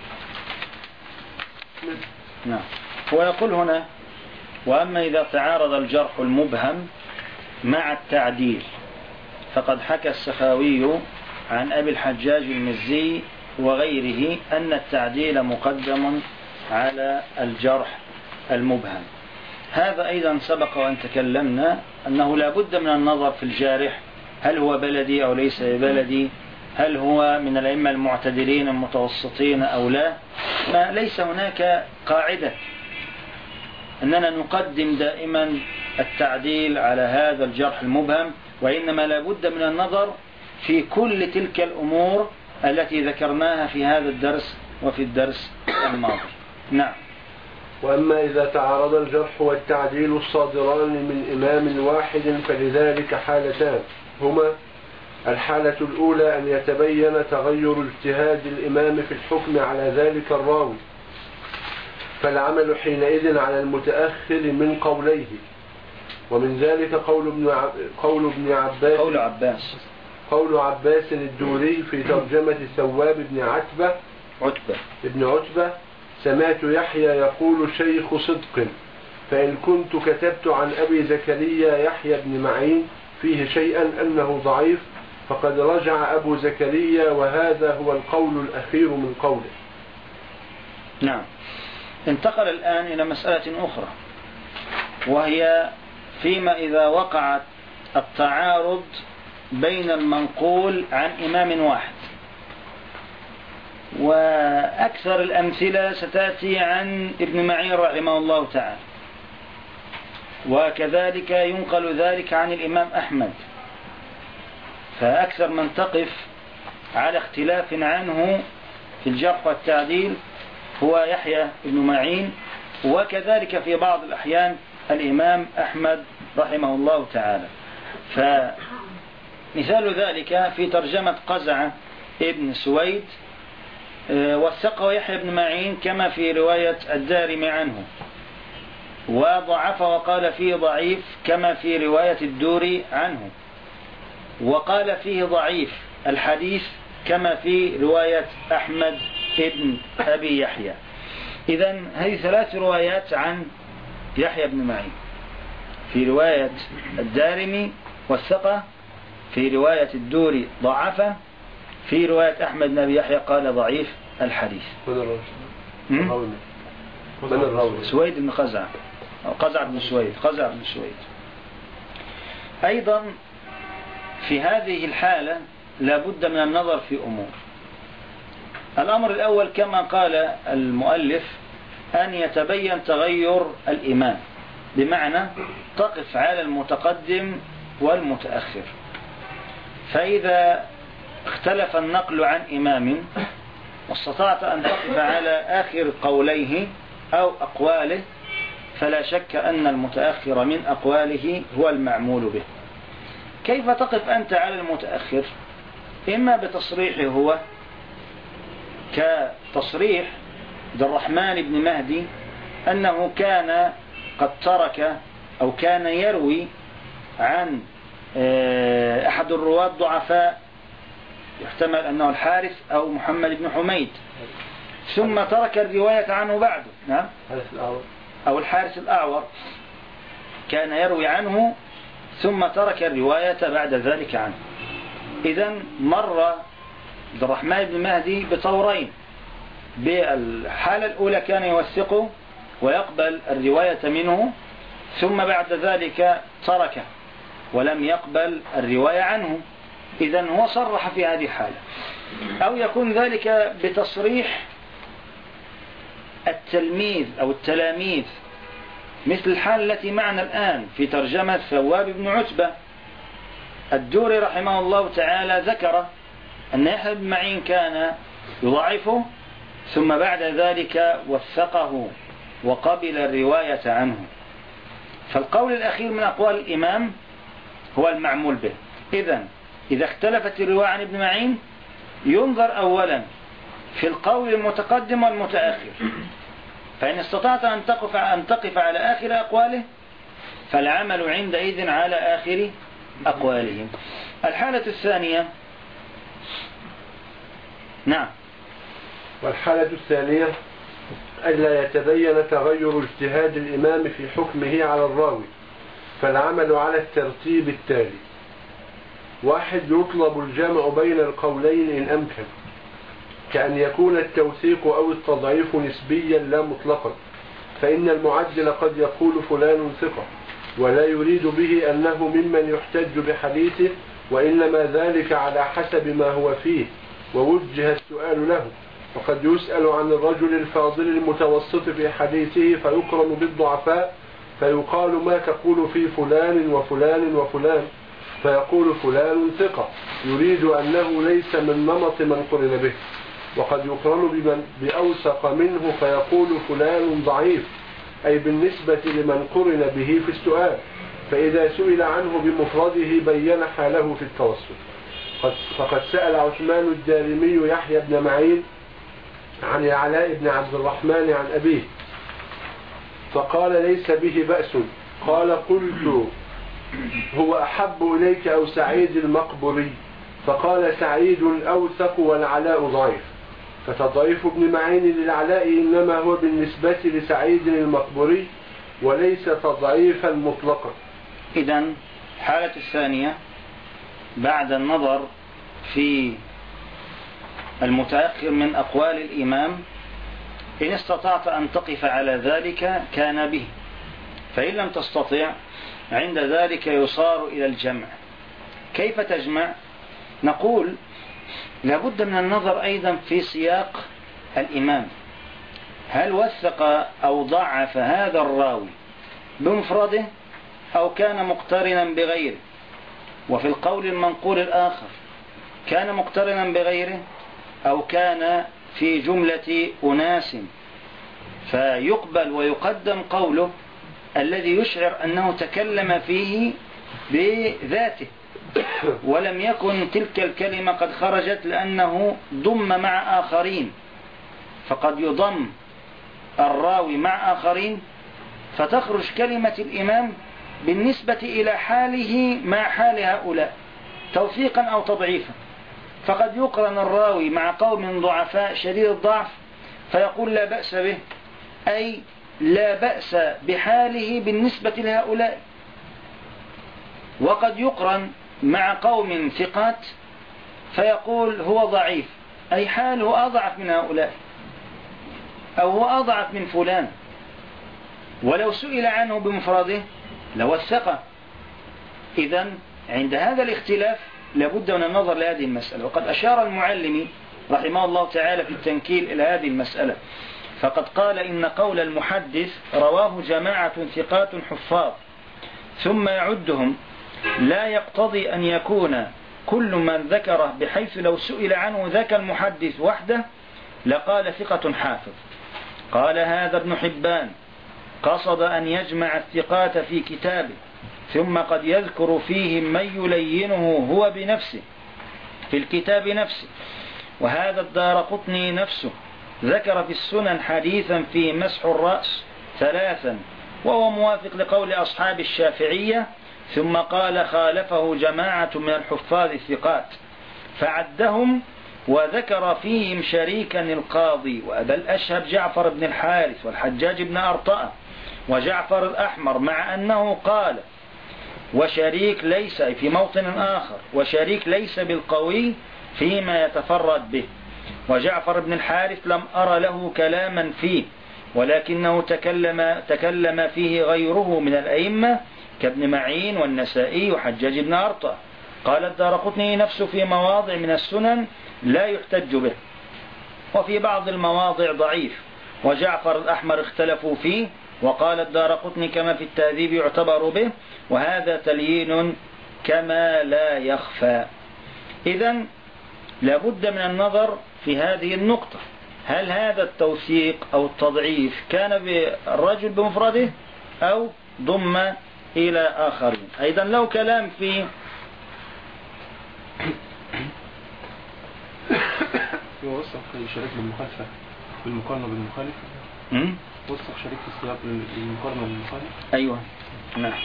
نعم. ويقول هنا: وأما إذا تعارض الجرح المبهم مع التعديل فقد حكى السخاوي عن أبي الحجاج المزي وغيره أن التعديل مقدم على الجرح المبهم. هذا أيضا سبق وأن تكلمنا أنه لا بد من النظر في الجارح، هل هو بلدي أو ليس بلدي، هل هو من الأئمة المعتدلين المتوسطين أو لا. ما ليس هناك قاعدة أننا نقدم دائما التعديل على هذا الجرح المبهم، وإنما لا بد من النظر في كل تلك الأمور التي ذكرناها في هذا الدرس وفي الدرس الماضي. نعم. وأما إذا تعارض الجرح والتعديل الصادران من إمام واحد فلذلك حالتان، هما: الحالة الأولى أن يتبين تغير اجتهاد الإمام في الحكم على ذلك الراوي، فالعمل حينئذ على المتأخر من قوليه، ومن ذلك قول ابن قول ابن عباس قول عباس قول عباس الدوري في ترجمة ثواب بن عتبة عتبة ابن عتبة: سمعت يحيى يقول شيخ صدق، فإن كنت كتبت عن أبي زكريا يحيى بن معين فيه شيئا أنه ضعيف فقد رجع أبو زكريا، وهذا هو القول الأخير من قوله. نعم. انتقل الآن إلى مسألة أخرى، وهي فيما إذا وقعت التعارض بين المنقول عن إمام واحد. وأكثر الأمثلة ستأتي عن ابن معين رحمه الله تعالى، وكذلك ينقل ذلك عن الإمام أحمد، فأكثر من تقف على اختلاف عنه في الجرح والتعديل هو يحيى بن معين، وكذلك في بعض الأحيان الإمام أحمد رحمه الله تعالى. فمثال ذلك في ترجمة قزعة ابن سويد: وثقه يحيى بن معين كما في رواية الدارمي عنه، وضعف وقال فيه ضعيف كما في رواية الدوري عنه، وقال فيه ضعيف الحديث كما في رواية أحمد ابن أبي يحيى. إذن هذه ثلاث روايات عن يحيى بن معين: في رواية الدارمي وثقه، في رواية الدوري ضعفه، في رواية أحمد بن أبي يحيى قال ضعيف الحديث. من الراوي؟ سويد بن قزعة، أو قزعة بن سويد، قزعة بن سويد. أيضا في هذه الحالة لا بد من النظر في أمور. الأمر الأول كما قال المؤلف أن يتبين تغير الإمام، بمعنى تقف على المتقدم والمتأخر. فإذا اختلف النقل عن إمام واستطعت أن تقف على آخر قوليه أو أقواله، فلا شك أن المتأخر من أقواله هو المعمول به. كيف تقف أنت على المتأخر؟ إما بتصريحه هو، كتصريح عبد الرحمن بن مهدي أنه كان قد ترك أو كان يروي عن أحد الرواة ضعفاء، يحتمل أنه الحارث أو محمد بن حميد، ثم ترك الرواية عنه بعده. نعم، أو الحارث الأعور كان يروي عنه ثم ترك الرواية بعد ذلك عنه. إذن مر عبد الرحمن بن مهدي بطورين: بالحالة الأولى كان يوثقه ويقبل الرواية منه، ثم بعد ذلك تركه ولم يقبل الرواية عنه. إذن هو صرح في هذه الحالة. أو يكون ذلك بتصريح التلميذ أو التلاميذ، مثل الحالة التي معنا الآن في ترجمة ثواب بن عتبة. الدوري رحمه الله تعالى ذكر أن يحيى بن معين كان يضعفه، ثم بعد ذلك وثقه وقبل الرواية عنه. فالقول الأخير من أقوال الإمام هو المعمول به. إذن إذا اختلفت الرواية عن ابن معين ينظر أولا في القول المتقدم والمتأخر، فإن استطعت أن تقف, أن تقف على آخر أقواله فالعمل عندئذ على آخر أقوالهم. الحالة الثانية. نعم. والحالة الثانية ألا يتبين تغير اجتهاد الإمام في حكمه على الراوي، فالعمل على الترتيب التالي: واحد، يطلب الجمع بين القولين إن أمكن، كأن يكون التوثيق أو التضعيف نسبيا لا مطلقا، فإن المعدل قد يقول فلان ثقة ولا يريد به أنه ممن يحتج بحديثه، وإنما ذلك على حسب ما هو فيه ووجه السؤال له. وقد يسأل عن الرجل الفاضل المتوسط في حديثه فيقرن بالضعفاء فيقال ما تقول في فلان وفلان وفلان، فيقول فلان ثقة يريد أنه ليس من نمط من قرن به. وقد يقرن بمن بأوثق منه فيقول فلان ضعيف، أي بالنسبة لمن قرن به في السؤال، فإذا سئل عنه بمفرده بين حاله في التوسط. فقد سأل عثمان الدارمي يحيى بن معين عن العلاء بن عبد الرحمن عن أبيه فقال ليس به بأس. قال قلت هو أحب إليك أو سعيد المقبري؟ فقال سعيد أوثق والعلاء ضعيف. فتضعيف ابن معين للعلاء إنما هو بالنسبة لسعيد المقبري وليس تضعيفا مطلقا. إذن الحالة الثانية بعد النظر في المتأخر من أقوال الإمام، إن استطعت أن تقف على ذلك كان به، فإن لم تستطع عند ذلك يصار إلى الجمع. كيف تجمع؟ نقول لابد من النظر أيضا في سياق الإمام، هل وثق أو ضعف هذا الراوي بمفرده أو كان مقترنا بغيره؟ وفي القول المنقول الآخر كان مقترنا بغيره أو كان في جملة أناس، فيقبل ويقدم قوله الذي يشعر أنه تكلم فيه بذاته ولم يكن تلك الكلمة قد خرجت لأنه ضم مع آخرين، فقد يضم الراوي مع آخرين فتخرج كلمة الإمام بالنسبة إلى حاله مع حال هؤلاء توثيقا أو تضعيفا. فقد يقرن الراوي مع قوم ضعفاء شديد الضعف فيقول لا بأس به، أي لا بأس بحاله بالنسبة لهؤلاء. وقد يقرن مع قوم ثقات فيقول هو ضعيف، أي حاله أضعف من هؤلاء أو هو أضعف من فلان، ولو سئل عنه بمفرده لوثقه. إذن عند هذا الاختلاف لابد من النظر لهذه المسألة. وقد أشار المعلم رحمه الله تعالى في التنكيل إلى هذه المسألة، فقد قال إن قول المحدث رواه جماعة ثقات حفاظ ثم يعدهم لا يقتضي أن يكون كل من ذكره، بحيث لو سئل عنه ذاك المحدث وحده لقال ثقة حافظ. قال هذا ابن حبان قصد أن يجمع الثقات في كتابه ثم قد يذكر فيهم من يلينه هو بنفسه في الكتاب نفسه. وهذا الدارقطني نفسه ذكر في السنن حديثا في مسح الرأس ثلاثا وهو موافق لقول أصحاب الشافعية، ثم قال خالفه جماعة من الحفاظ الثقات فعدهم وذكر فيهم شريكا القاضي وأبا الأشهب جعفر بن الحارث والحجاج بن أرطأة وجعفر الأحمر، مع أنه قال وشريك ليس في موطن آخر وشريك ليس بالقوي فيما يتفرد به. وجعفر بن الحارث لم أرى له كلاما فيه ولكنه تكلم, تكلم فيه غيره من الأئمة كابن معين والنسائي وحجاج بن أرطأة. قال الدارقطني نفسه في مواضع من السنن لا يحتج به، وفي بعض المواضع ضعيف. وجعفر الأحمر اختلفوا فيه وقال الدارقطني كما في التهذيب يعتبر به، وهذا تليين كما لا يخفى. إذن لابد من النظر في هذه النقطة، هل هذا التوثيق أو التضعيف كان بالرجل بمفرده أو ضم إلى آخرين. أيضا لو كلام في هو وثق شريك بالمخالفة بالمقارنة بالمخالف. امم وثق شريك في السياق بالمقارنة بالمخالف. أيوة نعم.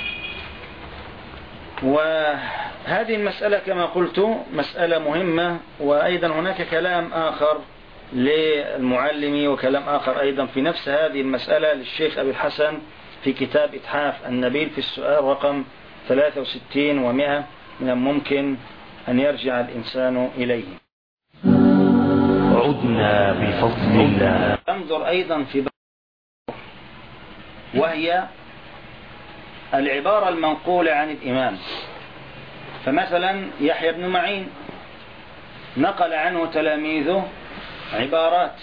وهذه المسألة كما قلت مسألة مهمة، وأيضا هناك كلام آخر للمعلم وكلام آخر أيضا في نفس هذه المسألة للشيخ أبي الحسن في كتاب إتحاف النبيل في السؤال رقم ثلاثة وستين ومئة، من الممكن أن يرجع الإنسان إليه. عدنا بفضل الله. انظر أيضا في وهي العبارة المنقولة عن الإمام. فمثلا يحيى بن معين نقل عنه تلاميذه عبارات،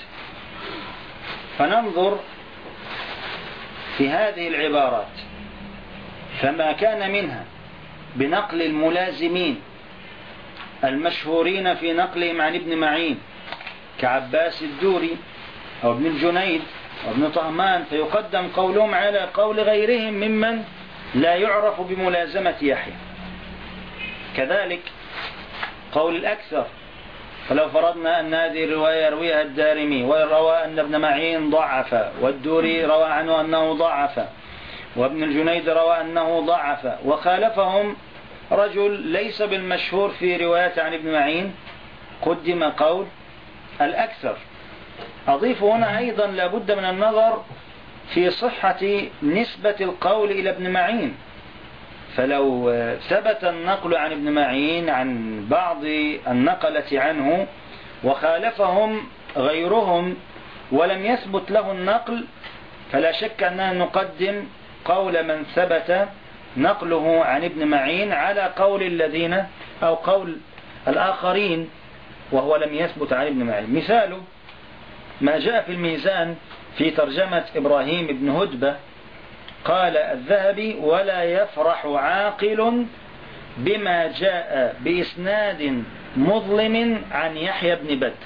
فننظر في هذه العبارات، فما كان منها بنقل الملازمين المشهورين في نقلهم عن ابن معين كعباس الدوري أو ابن الجنيد أو ابن طهمان، فيقدم قولهم على قول غيرهم ممن لا يعرف بملازمة يحيى. كذلك قول الأكثر، فلو فرضنا أن هذه الرواية يرويها الدارمي وروى أن ابن معين ضعف، والدوري روى عنه أنه ضعف، وابن الجنيد روى أنه ضعف، وخالفهم رجل ليس بالمشهور في رواية عن ابن معين، قدم قول الأكثر. أضيف هنا أيضا لابد من النظر في صحة نسبة القول إلى ابن معين. فلو ثبت النقل عن ابن معين عن بعض النقلة عنه وخالفهم غيرهم ولم يثبت له النقل، فلا شك أننا نقدم قول من ثبت نقله عن ابن معين على قول الذين أو قول الآخرين وهو لم يثبت عن ابن معين. مثاله ما جاء في الميزان في ترجمة إبراهيم بن هدبة، قال الذهبي: ولا يفرح عاقل بما جاء بإسناد مظلم عن يحيى بن بدر،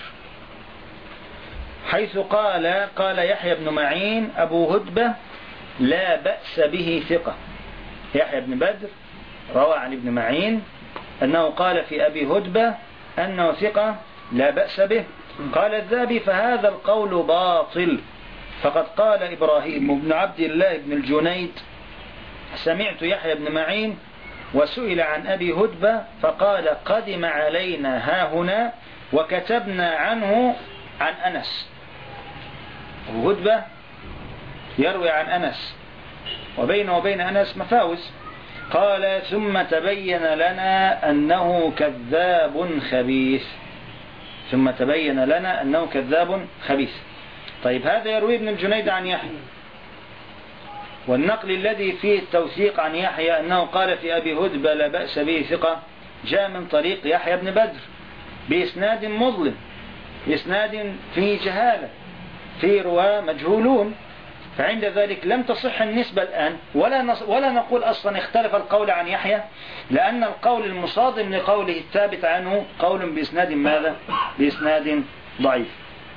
حيث قال قال يحيى بن معين أبو هدبة لا بأس به ثقة. يحيى بن بدر روى عن ابن معين أنه قال في أبي هدبة أنه ثقة لا بأس به. قال الذهبي: فهذا القول باطل، فقد قال إبراهيم بن عبد الله بن الجنيد: سمعت يحيى بن معين وسئل عن أبي هدبة فقال: قدم علينا هاهنا وكتبنا عنه عن أنس. أبو هدبة يروي عن أنس وبينه وبين أنس مفاوز. قال: ثم تبين لنا أنه كذاب خبيث. ثم تبين لنا أنه كذاب خبيث. طيب هذا يروي ابن الجنيد عن يحيى، والنقل الذي فيه التوثيق عن يحيى أنه قال في أبي هدبة لا بأس به ثقة جاء من طريق يحيى بن بدر بإسناد مظلم، بإسناد فيه جهالة، فيه رواة مجهولون. فعند ذلك لم تصح النسبة الآن، ولا نص ولا نقول أصلا اختلف القول عن يحيى، لأن القول المصادم لقوله الثابت عنه قول بإسناد ماذا؟ بإسناد ضعيف.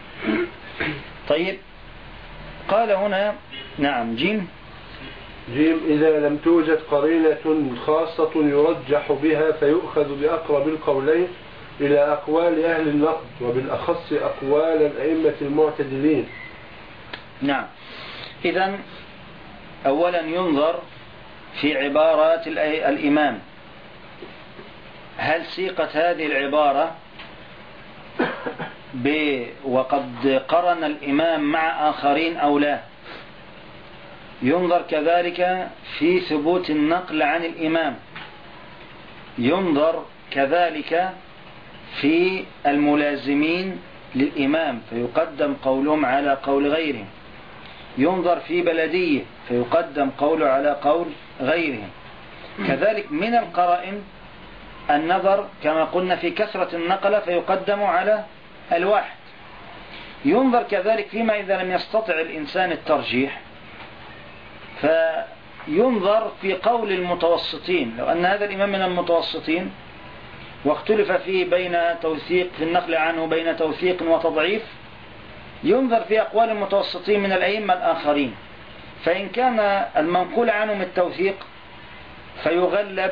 طيب قال هنا نعم جيم جيم إذا لم توجد قرينة خاصة يرجح بها فيؤخذ بأقرب القولين إلى أقوال أهل النقد، وبالأخص أقوال الأئمة المعتدلين. نعم. إذن أولا ينظر في عبارات الإمام، هل سيقت هذه العبارة وقد قرن الإمام مع آخرين أو لا. ينظر كذلك في ثبوت النقل عن الإمام. ينظر كذلك في الملازمين للإمام فيقدم قولهم على قول غيرهم. ينظر في بلدية فيقدم قوله على قول غيرهم. كذلك من القرائن النظر كما قلنا في كثرة النقلة فيقدم على الواحد. ينظر كذلك فيما إذا لم يستطع الإنسان الترجيح فينظر في قول المتوسطين. لو أن هذا الإمام من المتوسطين واختلف فيه بين توثيق في النقل عنه بين توثيق وتضعيف، ينظر في أقوال المتوسطين من الأئمة الآخرين، فإن كان المنقول عنهم التوثيق فيغلب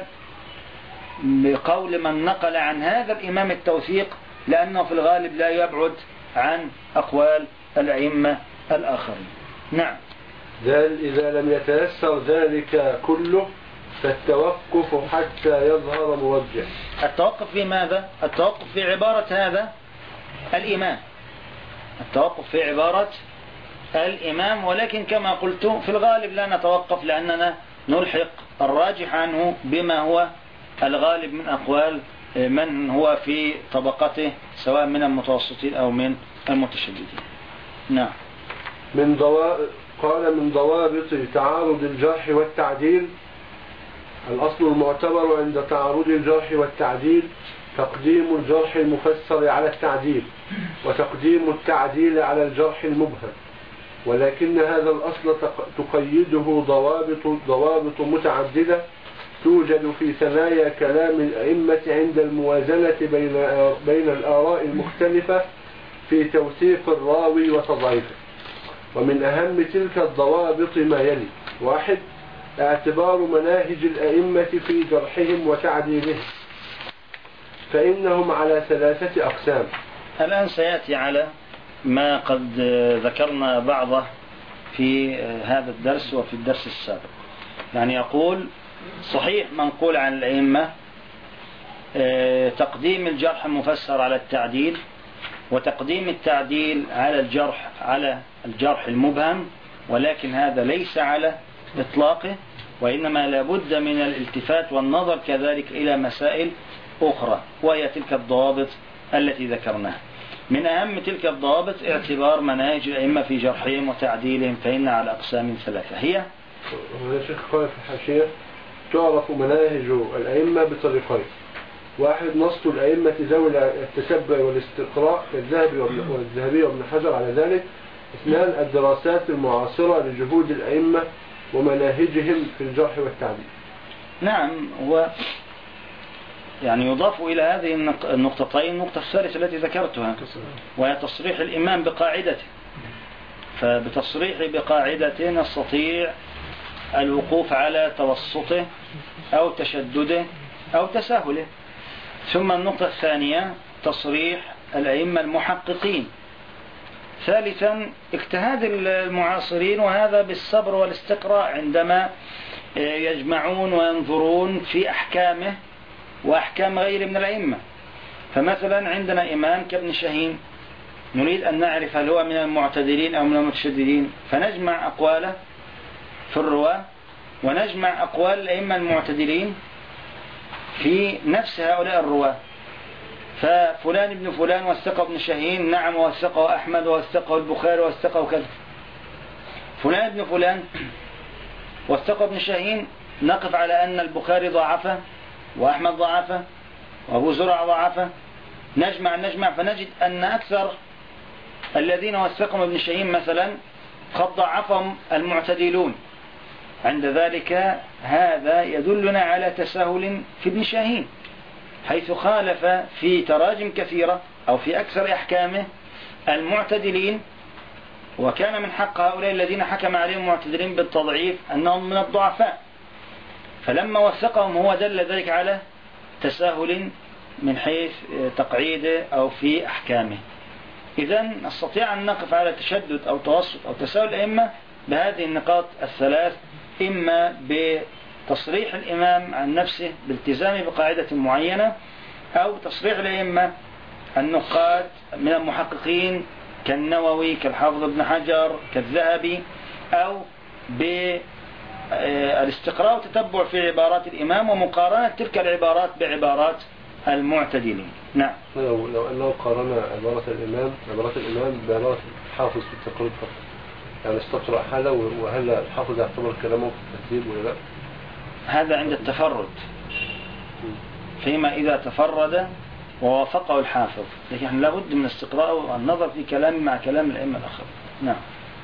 بقول من نقل عن هذا الإمام التوثيق، لأنه في الغالب لا يبعد عن أقوال الأئمة الآخرين. نعم. ذل إذا لم يتيسر ذلك كله فالتوقف حتى يظهر مرجح. التوقف في ماذا؟ التوقف في عبارة هذا الإمام، التوقف في عبارة الإمام، ولكن كما قلت في الغالب لا نتوقف لأننا نلحق الراجح عنه بما هو الغالب من أقوال من هو في طبقته سواء من المتوسطين أو من المتشددين. نعم. من ضوابط قال من ضوابط تعارض الجرح والتعديل: الأصل المعتبر عند تعارض الجرح والتعديل تقديم الجرح المفسر على التعديل وتقديم التعديل على الجرح المبهم، ولكن هذا الأصل تقيده ضوابط ضوابط متعددة توجد في ثنايا كلام الأئمة عند الموازنة بين بين الآراء المختلفة في توثيق الراوي وتضعيفه. ومن أهم تلك الضوابط ما يلي: واحد، اعتبار مناهج الأئمة في جرحهم وتعديلهم، فإنهم على ثلاثة أقسام. الآن سيأتي على ما قد ذكرنا بعضه في هذا الدرس وفي الدرس السابق. يعني يقول: صحيح منقول عن الأئمة تقديم الجرح المفسر على التعديل وتقديم التعديل على الجرح على الجرح المبهم، ولكن هذا ليس على إطلاقه، وإنما لابد من الالتفات والنظر كذلك إلى مسائل أخرى، وهي تلك الضوابط التي ذكرناها. من أهم تلك الضوابط اعتبار مناهج الأئمة في جرحهم وتعديلهم، فإن على أقسام ثلاثة. هي هنا شيخ قال في الحاشية: تعرف مناهج الأئمة بطريقين: واحد، نص الأئمة ذوي التتبع والاستقراء كالذهبي والذهبي وابن حجر على ذلك. اثنان، الدراسات المعاصرة لجهود الأئمة ومناهجهم في الجرح والتعديل. نعم. و يعني يضاف إلى هذه النقطتين النقطة الثالثة التي ذكرتها، وهي تصريح الإمام بقاعدته. فبتصريح بقاعدته نستطيع الوقوف على توسطه أو تشدده أو تساهله. ثم النقطة الثانية تصريح الأئمة المحققين. ثالثا اجتهاد المعاصرين، وهذا بالصبر والاستقراء عندما يجمعون وينظرون في أحكامه وأحكام غير من الأئمة. فمثلا عندنا إمام كابن شاهين نريد أن نعرف هل هو من المعتدلين أو من المتشددين، فنجمع أقواله في الرواة ونجمع أقوال الأئمة المعتدلين في نفس هؤلاء الرواة. ففلان ابن فلان وثقه ابن شاهين، نعم، وثقه أحمد وثقه البخاري وثقه كذا. فلان ابن فلان وثقه ابن شاهين، نقف على أن البخاري ضعفه وأحمد ضعفه وأبو زرع ضعفه. نجمع نجمع فنجد أن أكثر الذين وثقهم ابن شاهين مثلا قد ضعفهم المعتدلون. عند ذلك هذا يدلنا على تساهل في ابن شاهين، حيث خالف في تراجم كثيرة أو في أكثر أحكامه المعتدلين، وكان من حق هؤلاء الذين حكم عليهم معتدلين بالتضعيف أنهم من الضعفاء، فلما وثقهم هو دل ذلك على تساهل من حيث تقعيده أو في أحكامه. إذن نستطيع أن نقف على تشدد أو توسط أو تساهل الأئمة بهذه النقاط الثلاث: إما بتصريح الإمام عن نفسه بالتزام بقاعدة معينة، أو تصريح الأئمة النقاد من المحققين كالنووي كالحافظ ابن حجر كالذهبي، أو بالاستقراء وتتبع في عبارات الإمام ومقارنة تلك العبارات بعبارات المعتدلين. نعم. لو, لو أنه قارن عبارة الإمام عبارات الإمام بعبارة الحافظ في التقريب فقط، يعني استقرأ هذا، وهل الحافظ يعتبر كلامه في الترتيب ولا لا؟ هذا عند التفرد، فيما إذا تفرد ووافقه الحافظ، لكن لابد من استقراء والنظر في كلام مع كلام الأئمة الآخر. نعم.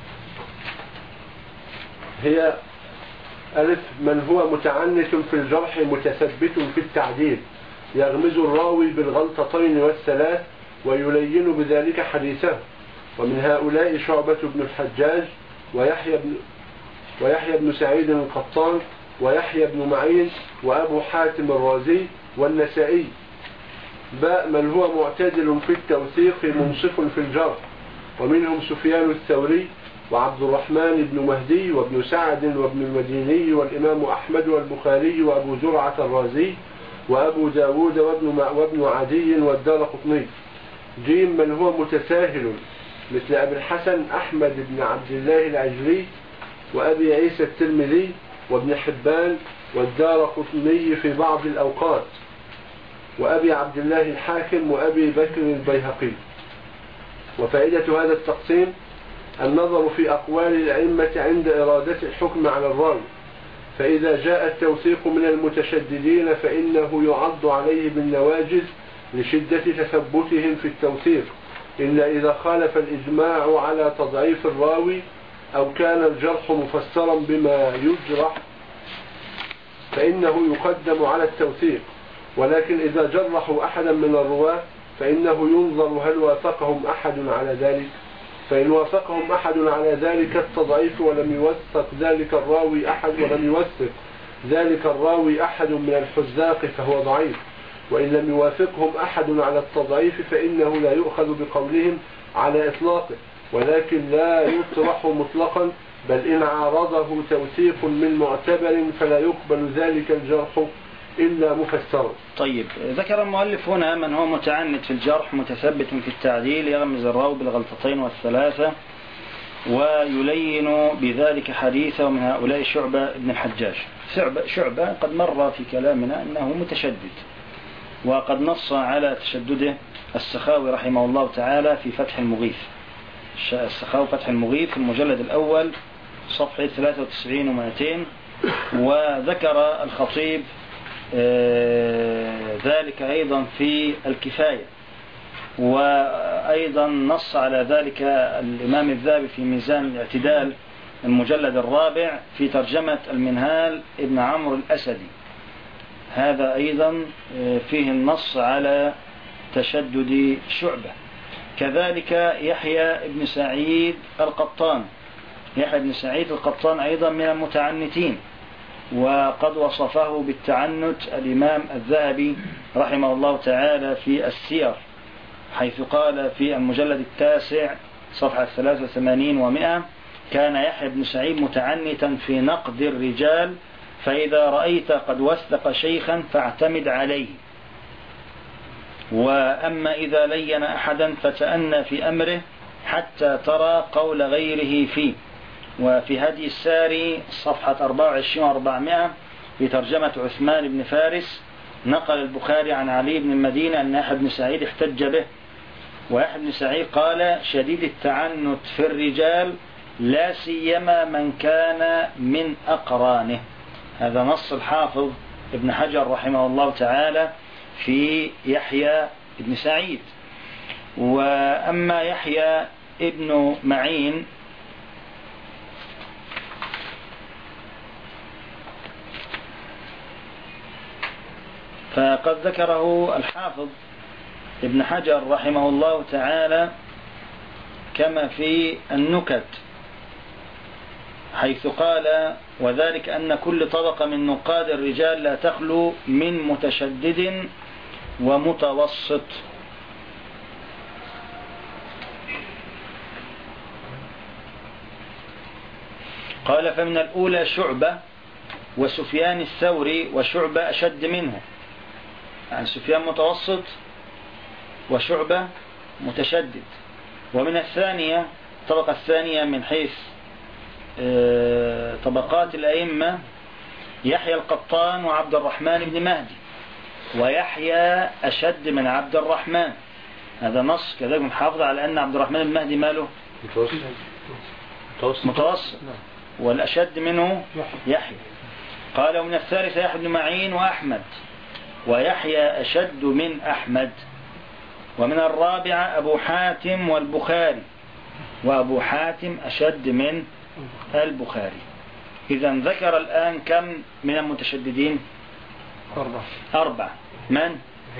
هي ألف: من هو متعنت في الجرح متثبت في التعديل، يغمز الراوي بالغلطتين والثلاث ويلين بذلك حديثه. ومن هؤلاء شعبة بن الحجاج ويحيى بن ويحيى بن سعيد القطان ويحيى بن معين وأبو حاتم الرازي والنسائي. باء من هو معتدل في التوثيق منصف في الجرح، ومنهم سفيان الثوري وعبد الرحمن بن مهدي وابن سعد وابن المديني والإمام أحمد والبخاري وأبو زرعة الرازي وأبو داود وابن, وابن عدي والدارقطني. جيم من هو متساهل مثل أبي الحسن أحمد بن عبد الله العجلي وأبي عيسى الترمذي وابن حبان والدارقطني في بعض الأوقات وأبي عبد الله الحاكم وأبي بكر البيهقي. وفائدة هذا التقسيم النظر في أقوال الأئمة عند إرادة الحكم على الراوي، فإذا جاء التوثيق من المتشددين فإنه يعض عليه بالنواجذ لشدة تثبتهم في التوثيق، إلا إذا خالف الإجماع على تضعيف الراوي أو كان الجرح مفسرا بما يجرح فإنه يقدم على التوثيق. ولكن إذا جرحوا أحدا من الرواة فإنه ينظر هل وافقهم أحد على ذلك، فإن وافقهم أحد على ذلك التضعيف ولم يوثق ذلك الراوي أحد ولم يوثق ذلك الراوي أحد من الحذاق فهو ضعيف، وإن لم يوافقهم أحد على التضعيف فإنه لا يؤخذ بقولهم على إطلاقه، ولكن لا يطرح مطلقا، بل إن عارضه توثيق من معتبر فلا يقبل ذلك الجرح إلا مفسرا. طيب، ذكر المؤلف هنا من هو متعنت في الجرح متثبت في التعديل يغمز الراوي بالغلطتين والثلاثة ويلين بذلك حديثه من هؤلاء شعبة بن الحجاج. شعبة, شعبة قد مر في كلامنا أنه متشدد، وقد نص على تشدده السخاوي رحمه الله تعالى في فتح المغيث. السخاوي فتح المغيث في المجلد الأول صفحة ثلاثة وتسعين ومائتين، وذكر الخطيب ذلك أيضا في الكفاية، وأيضا نص على ذلك الإمام الذهبي في ميزان الاعتدال المجلد الرابع في ترجمة المنهال ابن عمرو الأسدي. هذا أيضا فيه النص على تشدد شعبة. كذلك يحيى بن سعيد القطان يحيى بن سعيد القطان أيضا من المتعنتين، وقد وصفه بالتعنت الإمام الذهبي رحمه الله تعالى في السير، حيث قال في المجلد التاسع صفحة ثلاثة وثمانين ومئة: كان يحيى بن سعيد متعنتا في نقد الرجال، فإذا رأيت قد وثق شيخا فاعتمد عليه، وأما إذا لين أحدا فتأنى في أمره حتى ترى قول غيره فيه. وفي هدي الساري صفحة أربعة وعشرين وأربعمائة في ترجمة عثمان بن فارس نقل البخاري عن علي بن المدينة أن يحيى بن سعيد احتج به، ويحيى بن سعيد قال: شديد التعنت في الرجال لا سيما من كان من أقرانه. هذا نص الحافظ ابن حجر رحمه الله تعالى في يحيى بن سعيد. وأما يحيى ابن معين فقد ذكره الحافظ ابن حجر رحمه الله تعالى كما في النكت، حيث قال: وذلك أن كل طبقة من نقاد الرجال لا تخلو من متشدد ومتوسط. قال: فمن الأولى شعبة وسفيان الثوري، وشعبة أشد منه، يعني سفيان متوسط وشعبة متشدد. ومن الثانية الطبقة الثانية من حيث طبقات الأئمة يحيى القطان وعبد الرحمن بن مهدي، ويحيى أشد من عبد الرحمن. هذا نص كذلك محافظ على أن عبد الرحمن بن مهدي ماله متوسط, متوسط. والأشد منه يحيى. قال: ومن الثالثة يحيى بن معين وأحمد، ويحيى أشد من أحمد. ومن الرابعة أبو حاتم والبخاري، وأبو حاتم أشد من البخاري. إذا ذكر الآن كم من المتشددين؟ أربعة. أربعة. من؟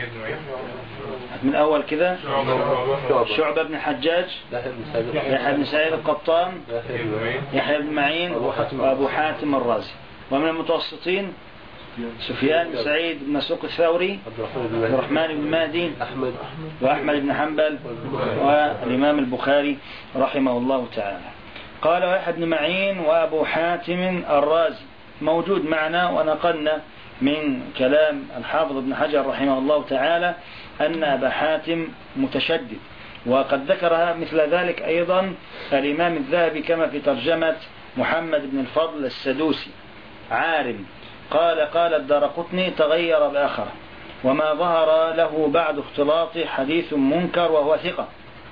من أول كذا: شعبة بن الحجاج، يحيى بن سعيد القطان، يحيى بن معين، وأبو حاتم الرازي. ومن المتوسطين سفيان بن سعيد بن مسروق الثوري، عبد الرحمن بن مهدي، أحمد وأحمد بن حنبل، والإمام البخاري رحمه الله تعالى. قال ويحيى بن معين وأبو حاتم الرازي موجود معنا، ونقلنا من كلام الحافظ ابن حجر رحمه الله تعالى أن أبا حاتم متشدد، وقد ذكرها مثل ذلك أيضا الإمام الذهبي كما في ترجمة محمد بن الفضل السدوسي عارم. قال قال الدارقطني تغير بآخره، وما ظهر له بعد اختلاطه حديث منكر وهو ثقة.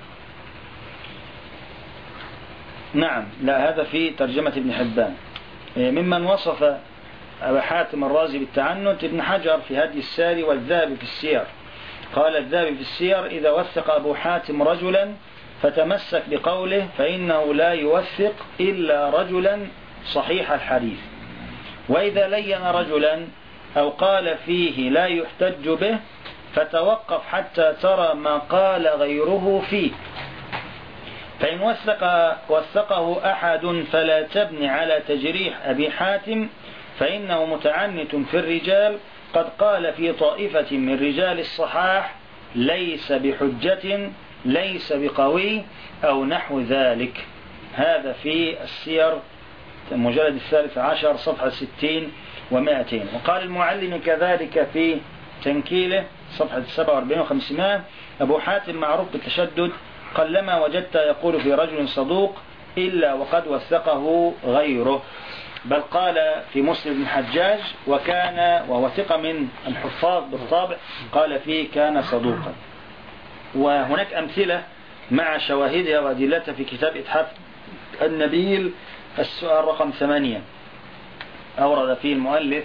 نعم، لا هذا في ترجمة ابن حبان. ممن وصف أبا حاتم الرازي بالتعنت ابن حجر في هدي الساري والذهبي في السير. قال الذهبي في السير إذا وثق أبو حاتم رجلا فتمسك بقوله فإنه لا يوثق إلا رجلا صحيح الحديث، وإذا لين رجلا أو قال فيه لا يحتج به فتوقف حتى ترى ما قال غيره فيه، فإن وثق وثقه أحد فلا تبني على تجريح أبي حاتم فإنه متعنت في الرجال قد قال في طائفة من رجال الصحاح ليس بحجة ليس بقوي أو نحو ذلك. هذا في السير المجلد الثالث عشر صفحة ستين ومائتين. وقال المعلم كذلك في تنكيله صفحة سبعة وأربعين وخمسمائة أبو حاتم معروف بالتشدد، قلما وجدت يقول في رجل صدوق إلا وقد وثقه غيره، بل قال في مسلم بن حجاج وكان وهو ثقة من الحفاظ بالطبع قال فيه كان صدوقا. وهناك أمثلة مع شواهدها وأدلتها في كتاب إتحاف النبيل السؤال رقم ثمانية، أورد فيه المؤلف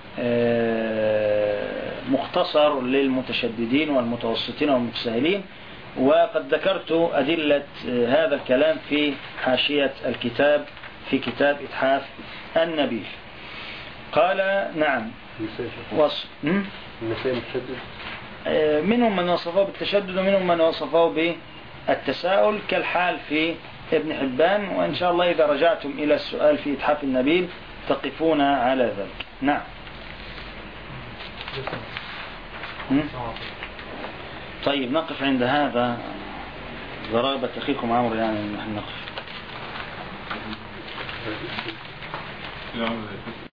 مختصر للمتشددين والمتوسطين والمتساهلين، وقد ذكرت أدلة هذا الكلام في حاشية الكتاب في كتاب إتحاف النبيل. قال نعم وصف منهم من وصفه بالتشدد ومنهم من وصفه بالتساؤل كالحال في ابن حبان، وإن شاء الله إذا رجعتم إلى السؤال في إتحاف النبيل تقفون على ذلك. نعم. طيب نقف عند هذا، غرابة أخيكم عمرو يعني نحن نقف.